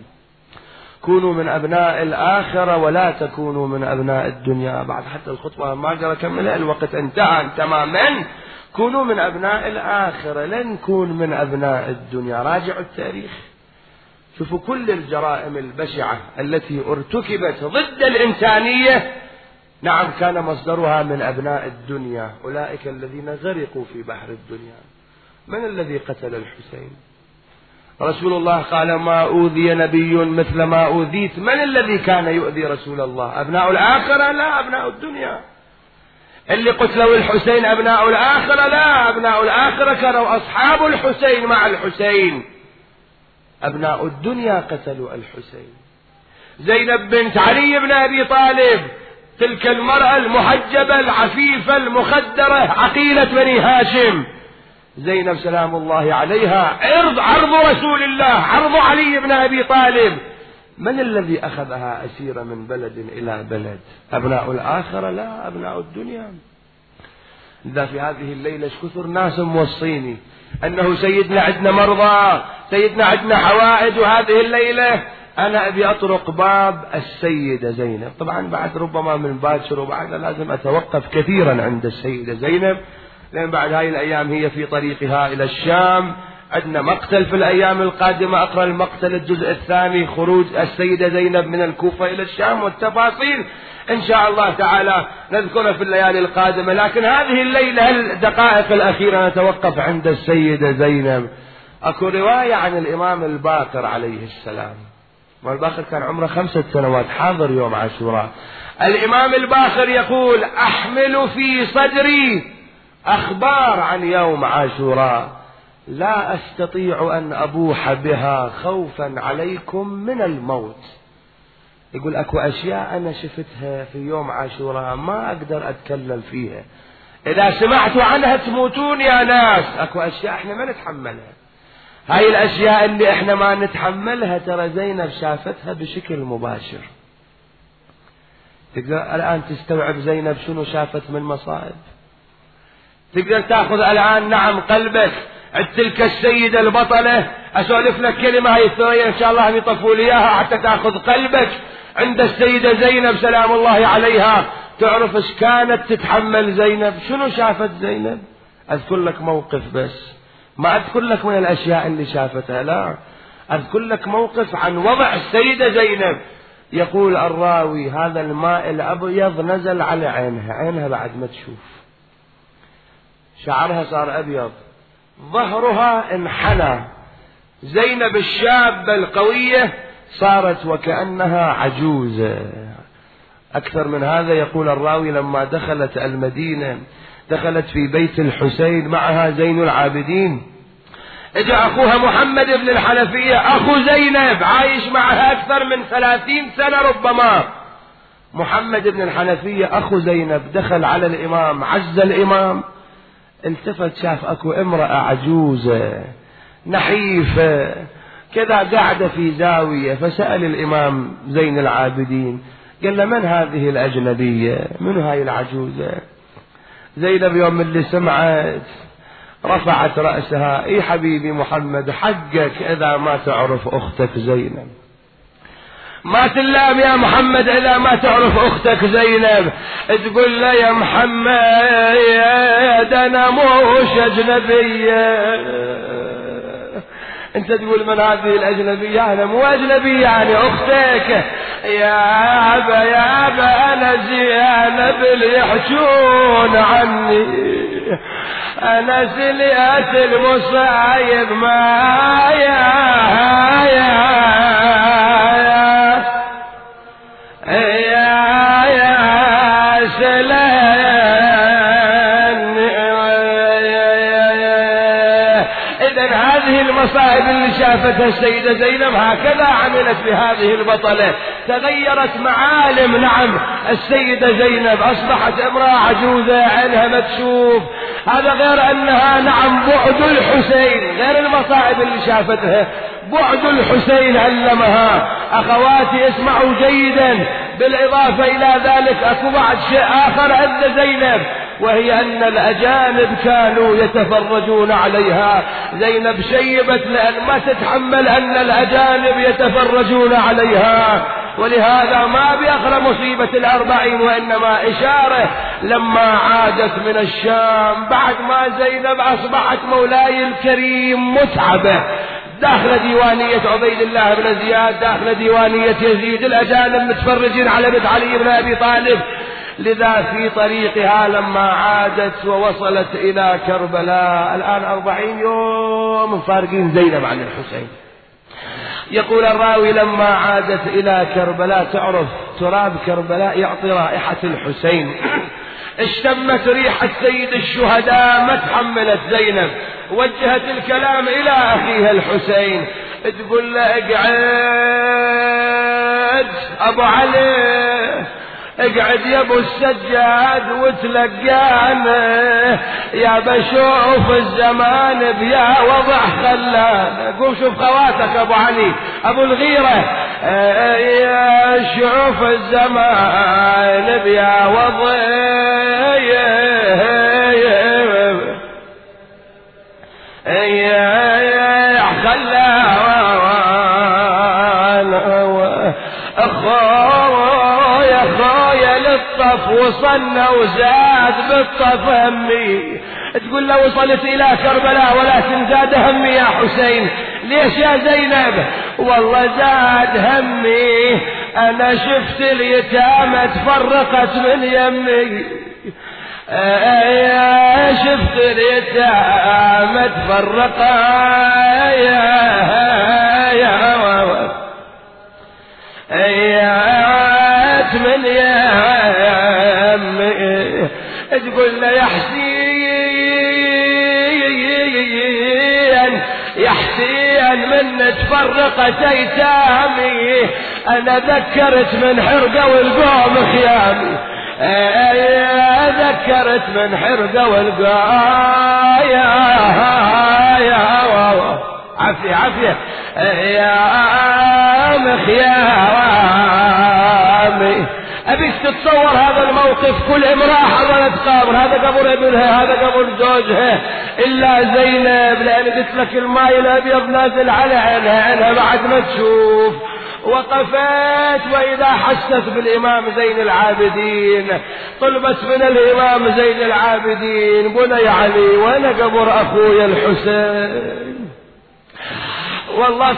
كونوا من ابناء الاخرة ولا تكونوا من ابناء الدنيا. بعد حتى الخطبة ما اقدر اكملها، الوقت انتهى تماما. كونوا من أبناء الآخرة، لن نكون من أبناء الدنيا. راجعوا التاريخ، شوفوا كل الجرائم البشعة التي ارتكبت ضد الإنسانية، نعم كان مصدرها من أبناء الدنيا. أولئك الذين غرقوا في بحر الدنيا. من الذي قتل الحسين؟ رسول الله قال ما أوذي نبي مثل ما أوذيت. من الذي كان يؤذي رسول الله؟ أبناء الآخرة؟ لا، أبناء الدنيا. اللي قتلوا الحسين أبناء الآخرة؟ لا، أبناء الآخرة كانوا أصحاب الحسين مع الحسين. أبناء الدنيا قتلوا الحسين. زينب بنت علي بن أبي طالب، تلك المرأة المحجبة العفيفة المخدرة عقيلة بني هاشم، زينب سلام الله عليها عرض عرض رسول الله، عرض علي بن أبي طالب. من الذي أخذها أسيرة من بلد إلى بلد؟ أبناء الآخرة؟ لا، أبناء الدنيا. إذا في هذه الليلة كثر ناس موصيني أنه سيدنا عندنا مرضى، سيدنا عندنا حوائج، وهذه الليلة أنا أبي أطرق باب السيدة زينب. طبعا بعد ربما من باكر وبعد لازم أتوقف كثيرا عند السيدة زينب، لأن بعد هاي الأيام هي في طريقها إلى الشام. عندنا مقتل في الأيام القادمة، أقرأ المقتل الجزء الثاني، خروج السيدة زينب من الكوفة إلى الشام، والتفاصيل إن شاء الله تعالى نذكرها في الليالي القادمة. لكن هذه الليلة الدقائق الأخيرة نتوقف عند السيدة زينب. أكو رواية عن الإمام الباقر عليه السلام. الإمام الباقر كان عمره خمسة سنوات، حاضر يوم عاشوراء. الإمام الباقر يقول أحمل في صدري أخبار عن يوم عاشوراء لا أستطيع أن أبوح بها خوفا عليكم من الموت. يقول أكو أشياء أنا شفتها في يوم عاشوراء ما أقدر أتكلم فيها، إذا سمعتوا عنها تموتون يا ناس. أكو أشياء إحنا ما نتحملها. هاي الأشياء اللي إحنا ما نتحملها ترى زينب شافتها بشكل مباشر. تقدر الآن تستوعب زينب شنو شافت من مصائب؟ تقدر تأخذ الآن نعم قلبك عند تلك السيدة البطلة، أسولف لك كلمة هاي الثانية إن شاء الله يطفوا لي إياها حتى تأخذ قلبك عند السيدة زينب سلام الله عليها، تعرف إيش كانت تتحمل زينب، شنو شافت زينب. أذكر لك موقف بس، ما أذكر لك من الأشياء اللي شافتها، لا أذكر لك موقف عن وضع السيدة زينب. يقول الراوي هذا الماء الأبيض نزل على عينها، عينها بعد ما تشوف، شعرها صار أبيض، ظهرها انحنى. زينب الشابة القوية صارت وكأنها عجوزة. أكثر من هذا يقول الراوي لما دخلت المدينة دخلت في بيت الحسين معها زين العابدين، اجى أخوها محمد بن الحنفية أخو زينب عايش معها أكثر من ثلاثين سنة ربما. محمد بن الحنفية أخو زينب دخل على الإمام، عز الإمام، التفت شاف اكو امرأة عجوزة نحيفة كذا قاعدة في زاوية، فسأل الإمام زين العابدين قال له من هذه الأجنبية؟ من هاي العجوزة؟ زينب يوم اللي سمعت رفعت رأسها، اي حبيبي محمد حقك إذا ما تعرف أختك زينب، ما تلام يا محمد إذا ما تعرف أختك زينب. تقول له يا محمد أنا موش أجنبية. انت تقول من هذه الأجنبية؟ أنا مو أجنبية يعني أختك. يا أبا يا أبا أنا زينب اللي يحجون عني، أنا سليت المصايب ما يا يا يا يا سلام. إذن هذه المصائب اللي شافتها السيدة زينب هكذا عملت بهذه البطلة، تغيرت معالم نعم السيدة زينب، أصبحت امرأة عجوزة عينها ما تشوف. هذا غير أنها نعم بعد الحسين، غير المصائب اللي شافتها، بعد الحسين علمها. أخواتي اسمعوا جيدا، بالإضافة إلى ذلك أكو بعد شيء آخر عند زينب، وهي أن الأجانب كانوا يتفرجون عليها. زينب شيبت لأن ما تتحمل أن الأجانب يتفرجون عليها، ولهذا ما بأخر مصيبة الأربعين وإنما إشارة لما عادت من الشام بعد ما زينب أصبحت مولاي الكريم متعبة، داخل ديوانية عبيد الله بن زياد، داخل ديوانية يزيد، الأجانب متفرجين على بنت علي بن أبي طالب. لذا في طريقها لما عادت ووصلت إلى كربلاء، الآن أربعين يوم فارقين زينب عن الحسين. يقول الراوي لما عادت إلى كربلاء، تعرف تراب كربلاء يعطي رائحة الحسين، اشتمت ريحة سيد الشهداء، ما تحملت زينب، وجهت الكلام إلى أخيها الحسين، تقول له اقعد أبو علي، اقعد يا ابو السجاد وتلقانا، يا بشوف الزمان بيا وضع خلانا. قوم شوف خواتك ابو علي ابو الغيرة، يا شوف الزمان بيا وضع يا خلانا. اخويا اخويا للطف وصلنا وزاد بالطف همي. تقول له وصلت الى كربلاء ولكن زاد همي يا حسين. ليش يا زينب؟ والله زاد همي، انا شفت اليتامى تفرقت من يمي، يا شفت اليتامى تفرقت يا يا من يمي. تقول له يا حسين يا حسين من تفرقت ايتامي، انا ذكرت من حرقة والقوم خيامي، ذكرت من حرقة والقوم يا عافية عافية يا مخيامي. أبيك تتصور هذا الموقف، كل امرأة حضرت قبر، هذا قبر ابنها، هذا قبر زوجها، إلا زينب لأن قلت لك الماء الأبيض نازل على عينها، عينها بعد ما تشوف. وقفت وإذا حست بالإمام زين العابدين، طلبت من الإمام زين العابدين بني علي وأنا قبر أخويا الحسين. والله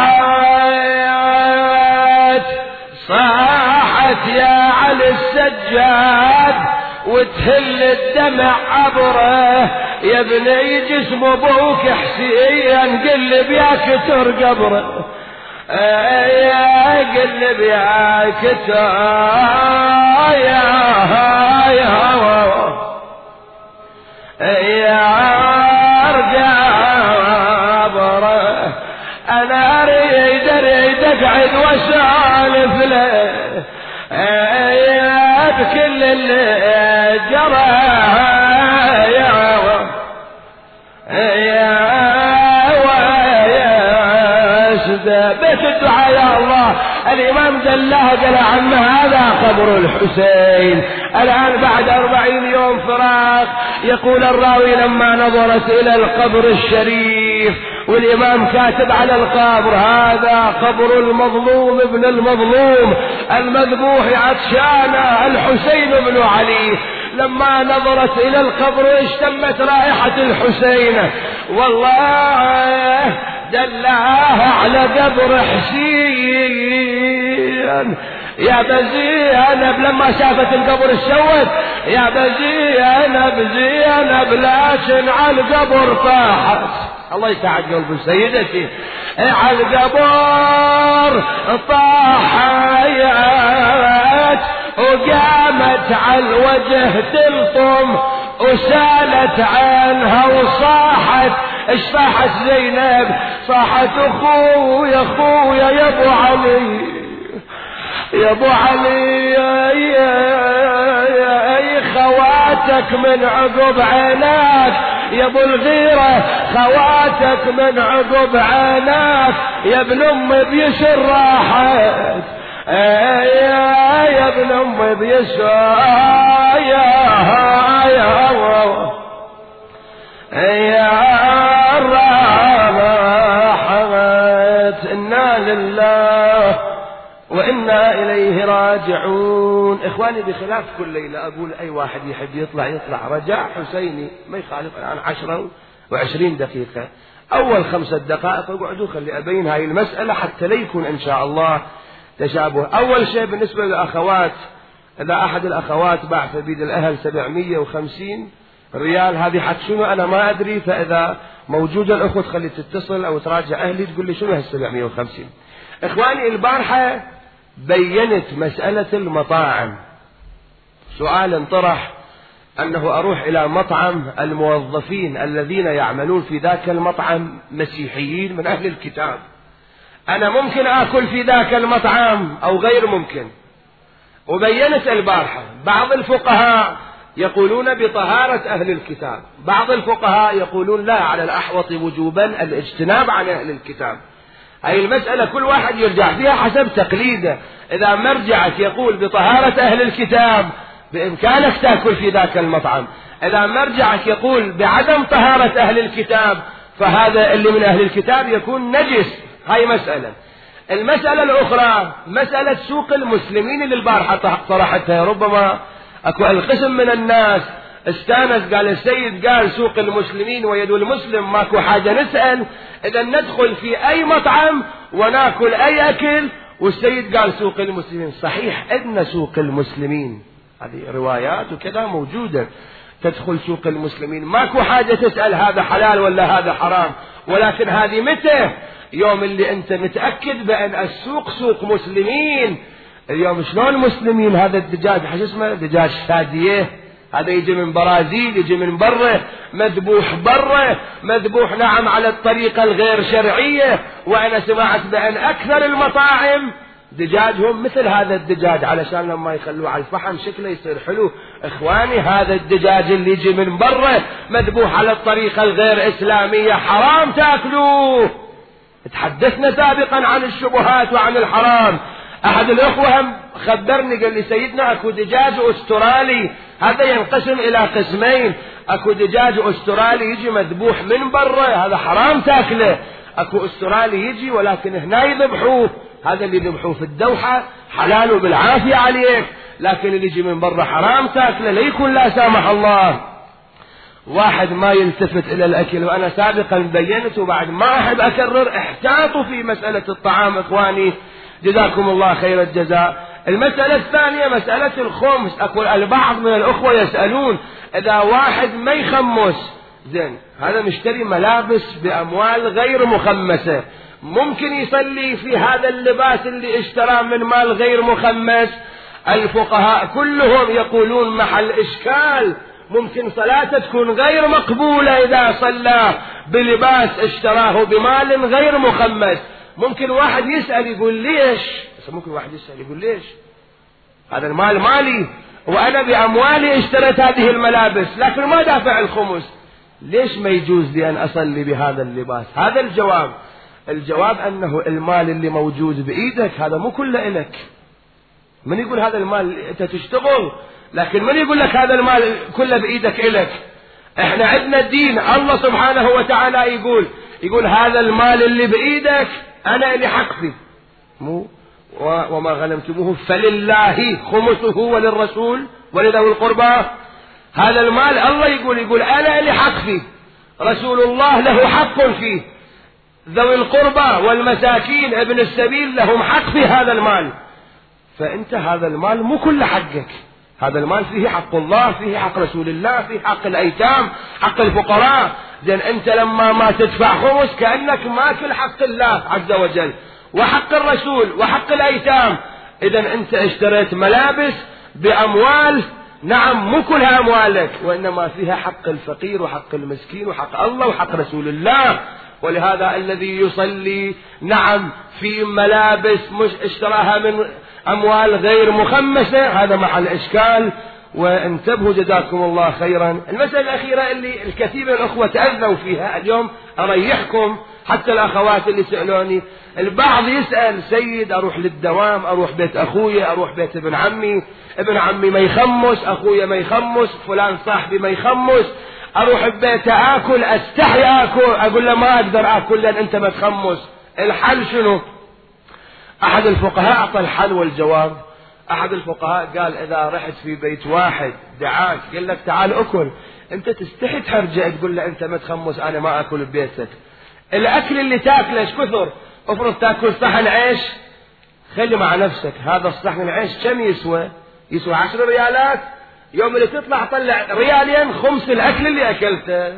صاحت صاحت يا علي السجاد وتهل الدمع عبره، يا بني جسم ابوك حسين قلب ياك تر قبره، يا قلب ياك تر يا يا يا قبره. انا اريد اريد اقعد واسالف له بكل اللي جرى يا بيت الدعاء يا الله. الإمام دلها قال عم هذا قبر الحسين. الآن بعد أربعين يوم فراق، يقول الراوي لما نظرت إلى القبر الشريف والإمام كاتب على القبر هذا قبر المظلوم ابن المظلوم المذبوح عطشانا الحسين بن علي، لما نظرت إلى القبر اشتمت رائحة الحسين. والله دلها على قبر حسين. يا بزينب لما شافت القبر الشوت يا بزينب زينب لكن على القبر طاحت. الله يساعد قلب سيدتي. على القبر طاحت وقامت على الوجه تلطم وسالت عنها وصاحت. ايش صاحت زينب؟ صاحت اخويا اخويا يا ابو علي يا ابو علي يا خواتك من عقب عيناك يا ابو الغيرة خواتك من عقب عيناك يا ابن امي بيسر راحت يا ابن امي بيسر يا يا يا راحت. انا لله وإنا إليه راجعون. إخواني بخلاف كل ليلة أقول أي واحد يحب يطلع يطلع رجع حسيني ما يخالف. الآن عشرة وعشرين دقيقة، أول خمسة دقائق اقعدوا خلي أبين هاي المسألة حتى لا يكون إن شاء الله تشابه. أول شيء بالنسبة للأخوات، إذا أحد الأخوات باع في بيد الأهل سبعمية وخمسين ريال هذه حد شنو أنا ما أدري، فإذا موجودة الأخوة خلي تتصل أو تراجع أهلي تقول لي شنو هالسبعمية وخمسين. إخواني البارحة بينت مسألة المطاعم. سؤال انطرح أنه أروح إلى مطعم الموظفين الذين يعملون في ذاك المطعم مسيحيين من أهل الكتاب، أنا ممكن آكل في ذاك المطعم أو غير ممكن؟ وبينت البارحة بعض الفقهاء يقولون بطهارة أهل الكتاب، بعض الفقهاء يقولون لا على الأحوط وجوبا الاجتناب عن أهل الكتاب. هاي المسألة كل واحد يرجع فيها حسب تقليده. إذا مرجعك يقول بطهارة أهل الكتاب بإمكانك تأكل في ذاك المطعم، إذا مرجعك يقول بعدم طهارة أهل الكتاب فهذا اللي من أهل الكتاب يكون نجس. هاي مسألة. المسألة الأخرى مسألة سوق المسلمين اللي البارحة طرحتها. ربما أكو القسم من الناس استانس قال السيد قال سوق المسلمين ويد المسلم ماكو حاجة نسأل، إذا ندخل في أي مطعم وناكل أي أكل والسيد قال سوق المسلمين. صحيح إذن سوق المسلمين هذه روايات وكذا موجودة، تدخل سوق المسلمين ماكو حاجة تسأل هذا حلال ولا هذا حرام، ولكن هذه متى؟ يوم اللي أنت متأكد بأن السوق سوق مسلمين. اليوم شلون مسلمين؟ هذا الدجاج حش اسمه دجاج شادية، هذا يجي من برازيل يجي من بره مذبوح بره مذبوح نعم على الطريقة الغير شرعية. وأنا سمعت بأن أكثر المطاعم دجاجهم مثل هذا الدجاج علشان لما يخلوه على الفحم شكله يصير حلو. إخواني هذا الدجاج اللي يجي من بره مذبوح على الطريقة الغير إسلامية حرام تأكلوه. تحدثنا سابقا عن الشبهات وعن الحرام. أحد الأخوة خبرني قال لي سيدنا أكو دجاج أسترالي، هذا ينقسم إلى قسمين، أكو دجاج أسترالي يجي مذبوح من برا هذا حرام تاكله، أكو أسترالي يجي ولكن هنا يذبحوه، هذا اللي يذبحوه في الدوحة حلال وبالعافية عليك، لكن اللي يجي من برا حرام تاكله ليكن لا سامح الله واحد ما يلتفت إلى الأكل. وأنا سابقا بينت وبعد ما أحب أكرر احتاطوا في مسألة الطعام إخواني جزاكم الله خير الجزاء. المسألة الثانية مسألة الخمس. أقول البعض من الأخوة يسألون إذا واحد ما يخمس زين هذا مشتري ملابس بأموال غير مخمسة ممكن يصلي في هذا اللباس اللي اشتراه من مال غير مخمس؟ الفقهاء كلهم يقولون محل إشكال، ممكن صلاته تكون غير مقبولة إذا صلى بلباس اشتراه بمال غير مخمس. ممكن واحد يسأل يقول ليش؟ ممكن واحد يسأل يقول ليش؟ هذا المال مالي وأنا بأموالي اشتريت هذه الملابس لكن ما دافع الخمس. ليش ما يجوز لي أن أصلي بهذا اللباس؟ هذا الجواب. الجواب أنه المال اللي موجود بإيدك هذا مو كله إلك. من يقول هذا المال أنت تشتغل، لكن من يقول لك هذا المال كله بإيدك إلك؟ احنا عندنا الدين، الله سبحانه وتعالى يقول يقول هذا المال اللي بإيدك أنا اللي حق فيه، مو وما غنمتموه فلله خمسه وللرسول ولذوي القربى. هذا المال الله يقول يقول أنا اللي حق فيه، رسول الله له حق فيه، ذوي القربى والمساكين ابن السبيل لهم حق في هذا المال. فأنت هذا المال مو كل حقك، هذا المال فيه حق الله، فيه حق رسول الله، فيه حق الأيتام، حق الفقراء. لأن أنت لما ما تدفع خمس كأنك ماكل حق الله عز وجل وحق الرسول وحق الأيتام. إذا أنت اشتريت ملابس بأموال، نعم مو كلها أموالك، وإنما فيها حق الفقير وحق المسكين وحق الله وحق رسول الله. ولهذا الذي يصلي نعم في ملابس مش اشتراها من أموال غير مخمسة هذا محل إشكال. وانتبهوا جزاكم الله خيرا. المسألة الأخيرة اللي الكثير من الأخوة تأذوا فيها اليوم، أريحكم حتى الأخوات اللي سألوني، البعض يسأل سيد أروح للدوام، أروح بيت أخويا، أروح بيت ابن عمي، ابن عمي ما يخمس، أخويا ما يخمس، فلان صاحبي ما يخمس، أروح ببيته آكل، أستحي آكل، أقول له ما أقدر آكل لأن أنت ما تخمس. الحل شنو؟ أحد الفقهاء أعطى الحل والجواب. أحد الفقهاء قال إذا رحت في بيت واحد دعاك قال لك تعال أكل، أنت تستحي ترجع تقول له أنت ما تخمس أنا ما أكل ببيتك. الأكل اللي تاكله ايش كثر؟ افرض تاكل صحن عيش، خلي مع نفسك هذا الصحن العيش كم يسوى؟ يسوى عشر ريالات. يوم اللي تطلع طلع ريالين خمس الأكل اللي أكلته،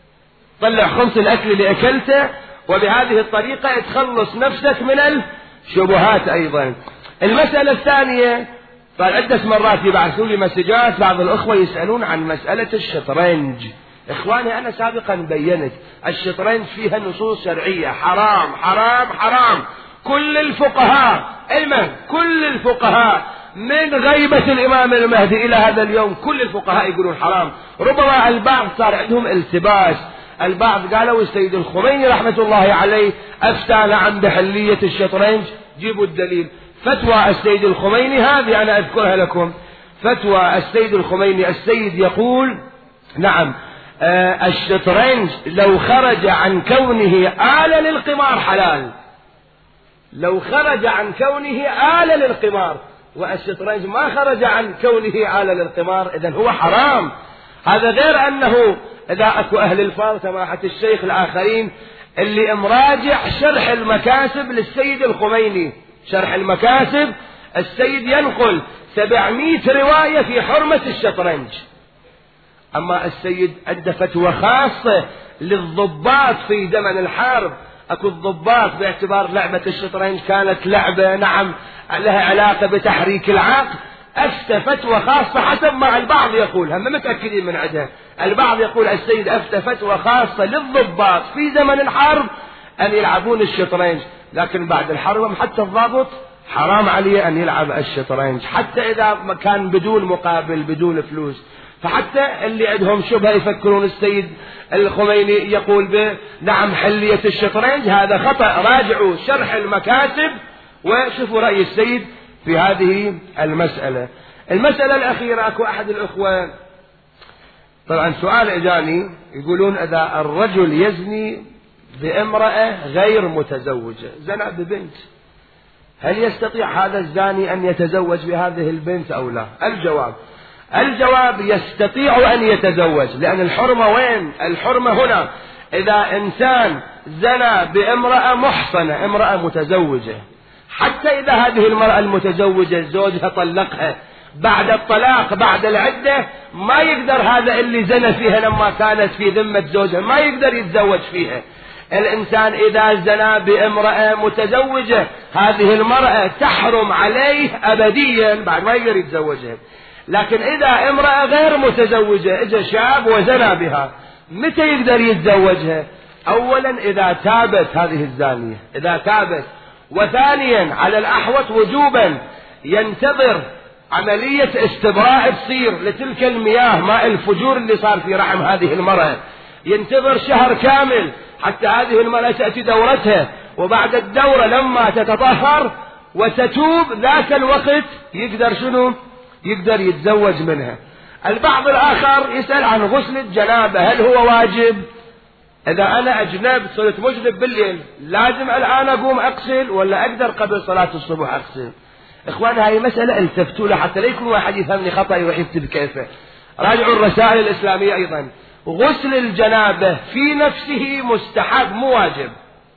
طلع خمس الأكل اللي أكلته، وبهذه الطريقة تخلص نفسك من الشبهات. أيضا المسألة الثانية، قال عدة مرات يبعثوا لي مسجات بعض الأخوة يسألون عن مسألة الشطرنج. إخواني أنا سابقا بيّنت الشطرنج فيها نصوص شرعية حرام حرام حرام. كل الفقهاء علما كل الفقهاء من غيبة الإمام المهدي إلى هذا اليوم كل الفقهاء يقولون حرام. ربما البعض صار عندهم التباس، البعض قالوا السيد الخميني رحمة الله عليه أفتى نعم بحلية الشطرنج. جيبوا الدليل. فتوى السيد الخميني هذه أنا أذكرها لكم. فتوى السيد الخميني، السيد يقول نعم آه الشطرنج لو خرج عن كونه آلة للقمار حلال، لو خرج عن كونه آلة للقمار، والشطرنج ما خرج عن كونه آلة للقمار، إذن هو حرام. هذا غير أنه إذا أكو أهل الفاضل سماحة الشيخ الآخرين اللي مراجع شرح المكاسب للسيد الخميني، شرح المكاسب السيد ينقل سبعمائة رواية في حرمة الشطرنج. أما السيد أدى فتوى خاصة للضباط في زمن الحرب. أكو الضباط باعتبار لعبة الشطرنج كانت لعبة نعم لها علاقة بتحريك العقل، أفتى فتوى خاصة حسب ما البعض يقول، هم متأكدين من عدها. البعض يقول السيد أفتى فتوى خاصة للضباط في زمن الحرب أن يلعبون الشطرنج، لكن بعد الحرب حتى الضابط حرام عليه أن يلعب الشطرنج حتى إذا كان بدون مقابل بدون فلوس. فحتى اللي عندهم شبهة يفكرون السيد الخميني يقول به نعم حلية الشطرنج، هذا خطأ. راجعوا شرح المكاسب وشوفوا رأي السيد في هذه المسألة. المسألة الأخيرة، أكو أحد الأخوة طبعا سؤال إجاني يقولون إذا الرجل يزني بامرأة غير متزوجة، زنى ببنت، هل يستطيع هذا الزاني أن يتزوج بهذه البنت أو لا؟ الجواب الجواب يستطيع أن يتزوج، لأن الحرمة وين؟ الحرمة هنا إذا إنسان زنى بامرأة محصنة، امرأة متزوجة، حتى إذا هذه المرأة المتزوجة زوجها طلقها بعد الطلاق بعد العدة، ما يقدر هذا اللي زنى فيها لما كانت في ذمة زوجها ما يقدر يتزوج فيها. الإنسان إذا زنى بامرأة متزوجة هذه المرأة تحرم عليه أبديا بعد ما يقدر يتزوجها. لكن إذا امرأة غير متزوجة إجا شاب وزنى بها، متى يقدر يتزوجها؟ أولا إذا تابت هذه الزانية، إذا تابت. وثانيا على الأحوط وجوبا ينتظر عملية استبراء تصير لتلك المياه، ماء الفجور اللي صار في رحم هذه المرأة، ينتظر شهر كامل حتى هذه المرأة تأتي دورتها، وبعد الدورة لما تتطهر وتتوب ذاك الوقت يقدر شنو؟ يقدر يتزوج منها. البعض الآخر يسأل عن غسل الجنابة، هل هو واجب؟ إذا أنا أجنب صرت مجنب بالليل لازم الآن أقوم أغسل ولا أقدر قبل صلاة الصبح أغسل؟ إخوان هاي مسألة التفتوا لها حتى لا يكون واحد يفهمني خطأ يروح يكتب كيفه. راجعوا الرسائل الإسلامية أيضا. غسل الجنابة في نفسه مستحب مو واجب.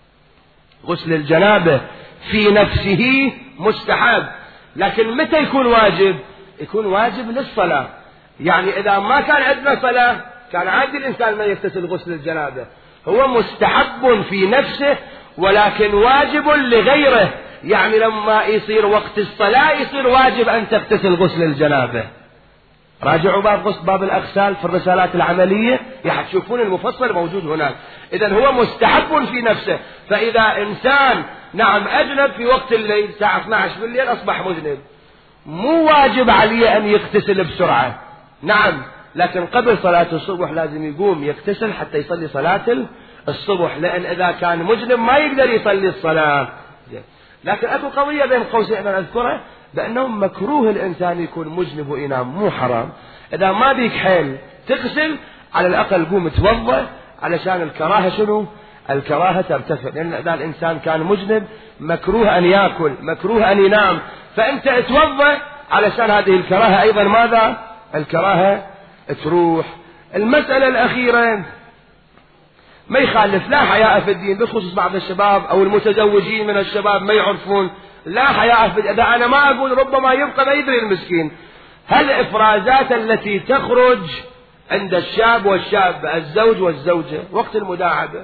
غسل الجنابة في نفسه مستحب، لكن متى يكون واجب؟ يكون واجب للصلاة. يعني إذا ما كان عندنا صلاة كان عادي الإنسان ما يغتسل غسل الجنابة، هو مستحب في نفسه ولكن واجب لغيره. يعني لما يصير وقت الصلاة يصير واجب أن تغتسل غسل الجنابة. راجعوا باب غسل باب الأغسال في الرسالات العملية تشوفون المفصل موجود هناك. إذن هو مستحب في نفسه. فإذا إنسان نعم أجنب في وقت الليل الساعة اثني عشر بالليل أصبح مذنب، مو واجب عليه أن يغتسل بسرعة، نعم، لكن قبل صلاة الصبح لازم يقوم يغتسل حتى يصلي صلاة الصبح، لأن إذا كان مجنب ما يقدر يصلي الصلاة. لكن أكو قضية بين قوسين أنا أذكرها، بأنه مكروه الإنسان يكون مجنب وينام، مو حرام. إذا ما بيك حيل تغسل على الأقل قوم توضأ علشان الكراهة شنو؟ الكراهة ترتفع، لأن إذا الإنسان كان مجنب مكروه أن يأكل، مكروه أن ينام، فأنت اتوضأ علشان هذه الكراهة أيضا ماذا؟ الكراهة تروح. المسألة الأخيرة ما يخالف، لا حياء في الدين، بخصوص بعض الشباب أو المتزوجين من الشباب ما يعرفون، لا حياء في الدين. إذا أنا ما أقول ربما يبقى ما يدري المسكين. هل الإفرازات التي تخرج عند الشاب والشاب الزوج والزوجة وقت المداعبة،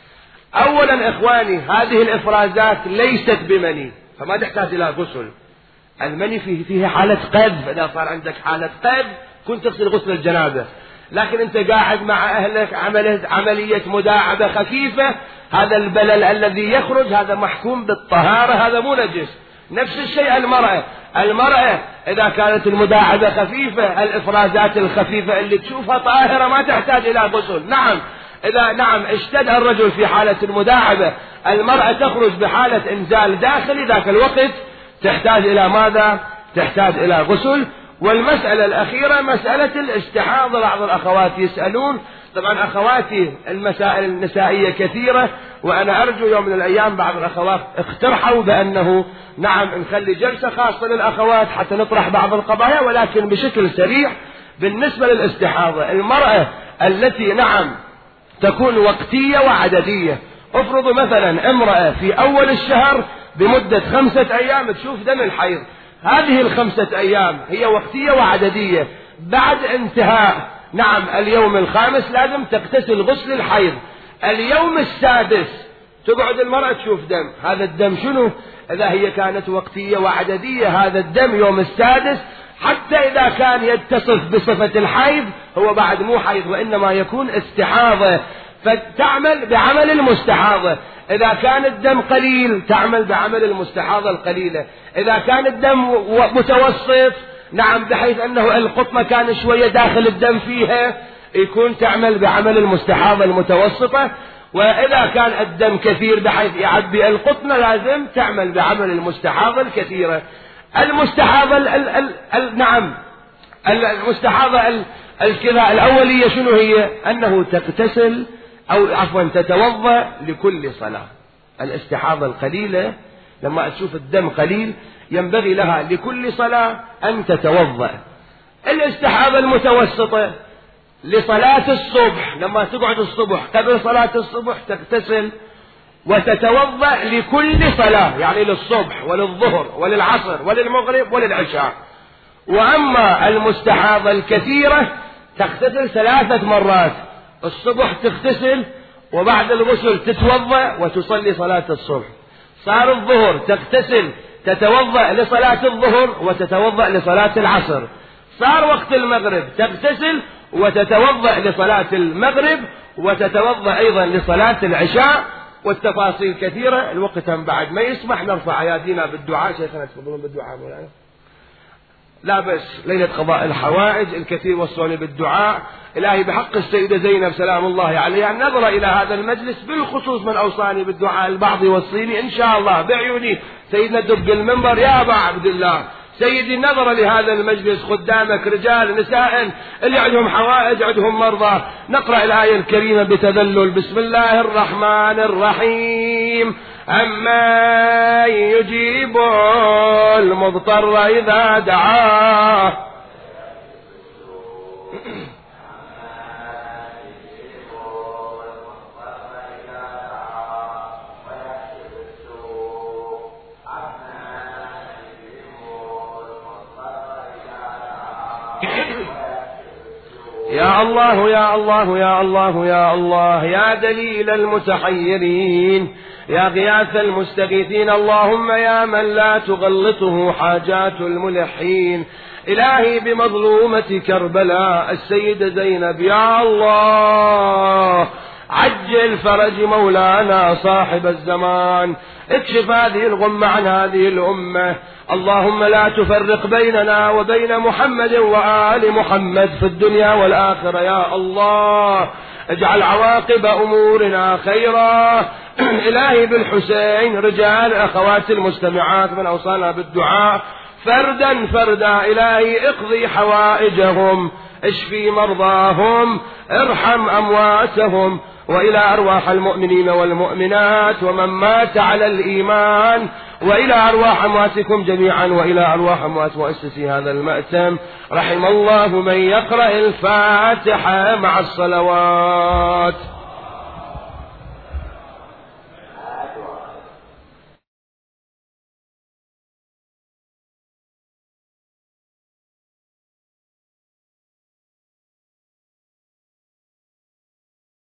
أولا إخواني هذه الإفرازات ليست بمني فما تحتاج إلى غسل. المني فيه, فيه حالة قذف، إذا صار عندك حالة قذف كنت تغسل غسل الجنابة، لكن أنت قاعد مع أهلك عملت عملية مداعبة خفيفة، هذا البلل الذي يخرج هذا محكوم بالطهارة، هذا مو نجس. نفس الشيء المرأة، المرأة إذا كانت المداعبة خفيفة الإفرازات الخفيفة اللي تشوفها طاهرة ما تحتاج إلى غسل. نعم إذا نعم اشتد الرجل في حالة المداعبة المرأة تخرج بحالة إنزال داخلي، ذاك الوقت تحتاج إلى ماذا؟ تحتاج إلى غسل. والمسألة الأخيرة مسألة الاستحاضة. بعض الأخوات يسألون، طبعا أخواتي المسائل النسائية كثيرة، وأنا أرجو يوم من الأيام بعض الأخوات اقترحوا بأنه نعم نخلي جلسة خاصة للأخوات حتى نطرح بعض القضايا، ولكن بشكل سريع. بالنسبة للاستحاضة، المرأة التي نعم تكون وقتية وعددية، افرضوا مثلا امرأة في أول الشهر بمدة خمسة أيام تشوف دم الحيض، هذه الخمسة أيام هي وقتية وعددية، بعد انتهاء نعم اليوم الخامس لازم تغتسل غسل الحيض. اليوم السادس تقعد المرأة تشوف دم، هذا الدم شنو؟ إذا هي كانت وقتية وعددية هذا الدم يوم السادس، حتى إذا كان يتصف بصفة الحيض هو بعد مو حيض وإنما يكون استحاضة، فتعمل بعمل المستحاضة. إذا كان الدم قليل تعمل بعمل المستحاضة القليلة، إذا كان الدم متوسط نعم بحيث أنه القطمة كان شوية داخل الدم فيها يكون تعمل بعمل المستحاضة المتوسطة، وإذا كان الدم كثير بحيث يعبي القطمة لازم تعمل بعمل المستحاضة الكثيرة. المستحاضة ال ال ال ال نعم المستحاضة الكذا الأولية شنو هي؟ أنه تغتسل أو عفوا تتوضأ لكل صلاة. الاستحاضة القليلة لما تشوف الدم قليل ينبغي لها لكل صلاة أن تتوضأ. الاستحاضة المتوسطة لصلاة الصبح، لما تقعد الصبح قبل صلاة الصبح تغتسل وتتوضأ لكل صلاة، يعني للصبح وللظهر وللعصر وللمغرب وللعشاء. وأما المستحاضة الكثيرة تغتسل ثلاثة مرات، الصبح تغتسل وبعد الغسل تتوضأ وتصلي صلاة الصبح. صار الظهر تغتسل تتوضأ لصلاة الظهر وتتوضأ لصلاة العصر. صار وقت المغرب تغتسل وتتوضأ لصلاة المغرب وتتوضأ أيضا لصلاة العشاء. والتفاصيل كثيرة، الوقت بعد ما يسمح نرفع أيادينا بالدعاء. شيخنا تفضلون بالدعاء مولانا. لا بس ليلة قضاء الحوائج الكثير وصوني بالدعاء. إلهي بحق السيدة زينب سلام الله عليها النظر إلى هذا المجلس بالخصوص من أوصاني بالدعاء، البعض يوصيني إن شاء الله بعيوني سيدنا دق المنبر يا أبا عبد الله سيدي النظر لهذا المجلس، خدامك رجال نساء اللي عندهم حوائج عندهم مرضى، نقرأ الآية الكريمة بتذلل. بسم الله الرحمن الرحيم. أما يجيب المضطر إذا دعاه يا الله يا الله يا الله يا الله يا دليل المتحيرين يا غياث المستغيثين، اللهم يا من لا تغلطه حاجات الملحين، إلهي بمظلومة كربلاء السيدة زينب يا الله عجل فرج مولانا صاحب الزمان، اكشف هذه الغمة عن هذه الأمة، اللهم لا تفرق بيننا وبين محمد وآل محمد في الدنيا والآخرة يا الله، اجعل عواقب أمورنا خيرا. إلهي بالحسين رجال أخوات المستمعات من أوصانا بالدعاء فردا فردا، إلهي اقضي حوائجهم، اشفي مرضاهم، ارحم أمواتهم، وإلى أرواح المؤمنين والمؤمنات ومن مات على الإيمان، وإلى أرواح أمواتكم جميعا، وإلى أرواح أموات مؤسسي هذا المأتم، رحم الله من يقرأ الفاتحة مع الصلوات.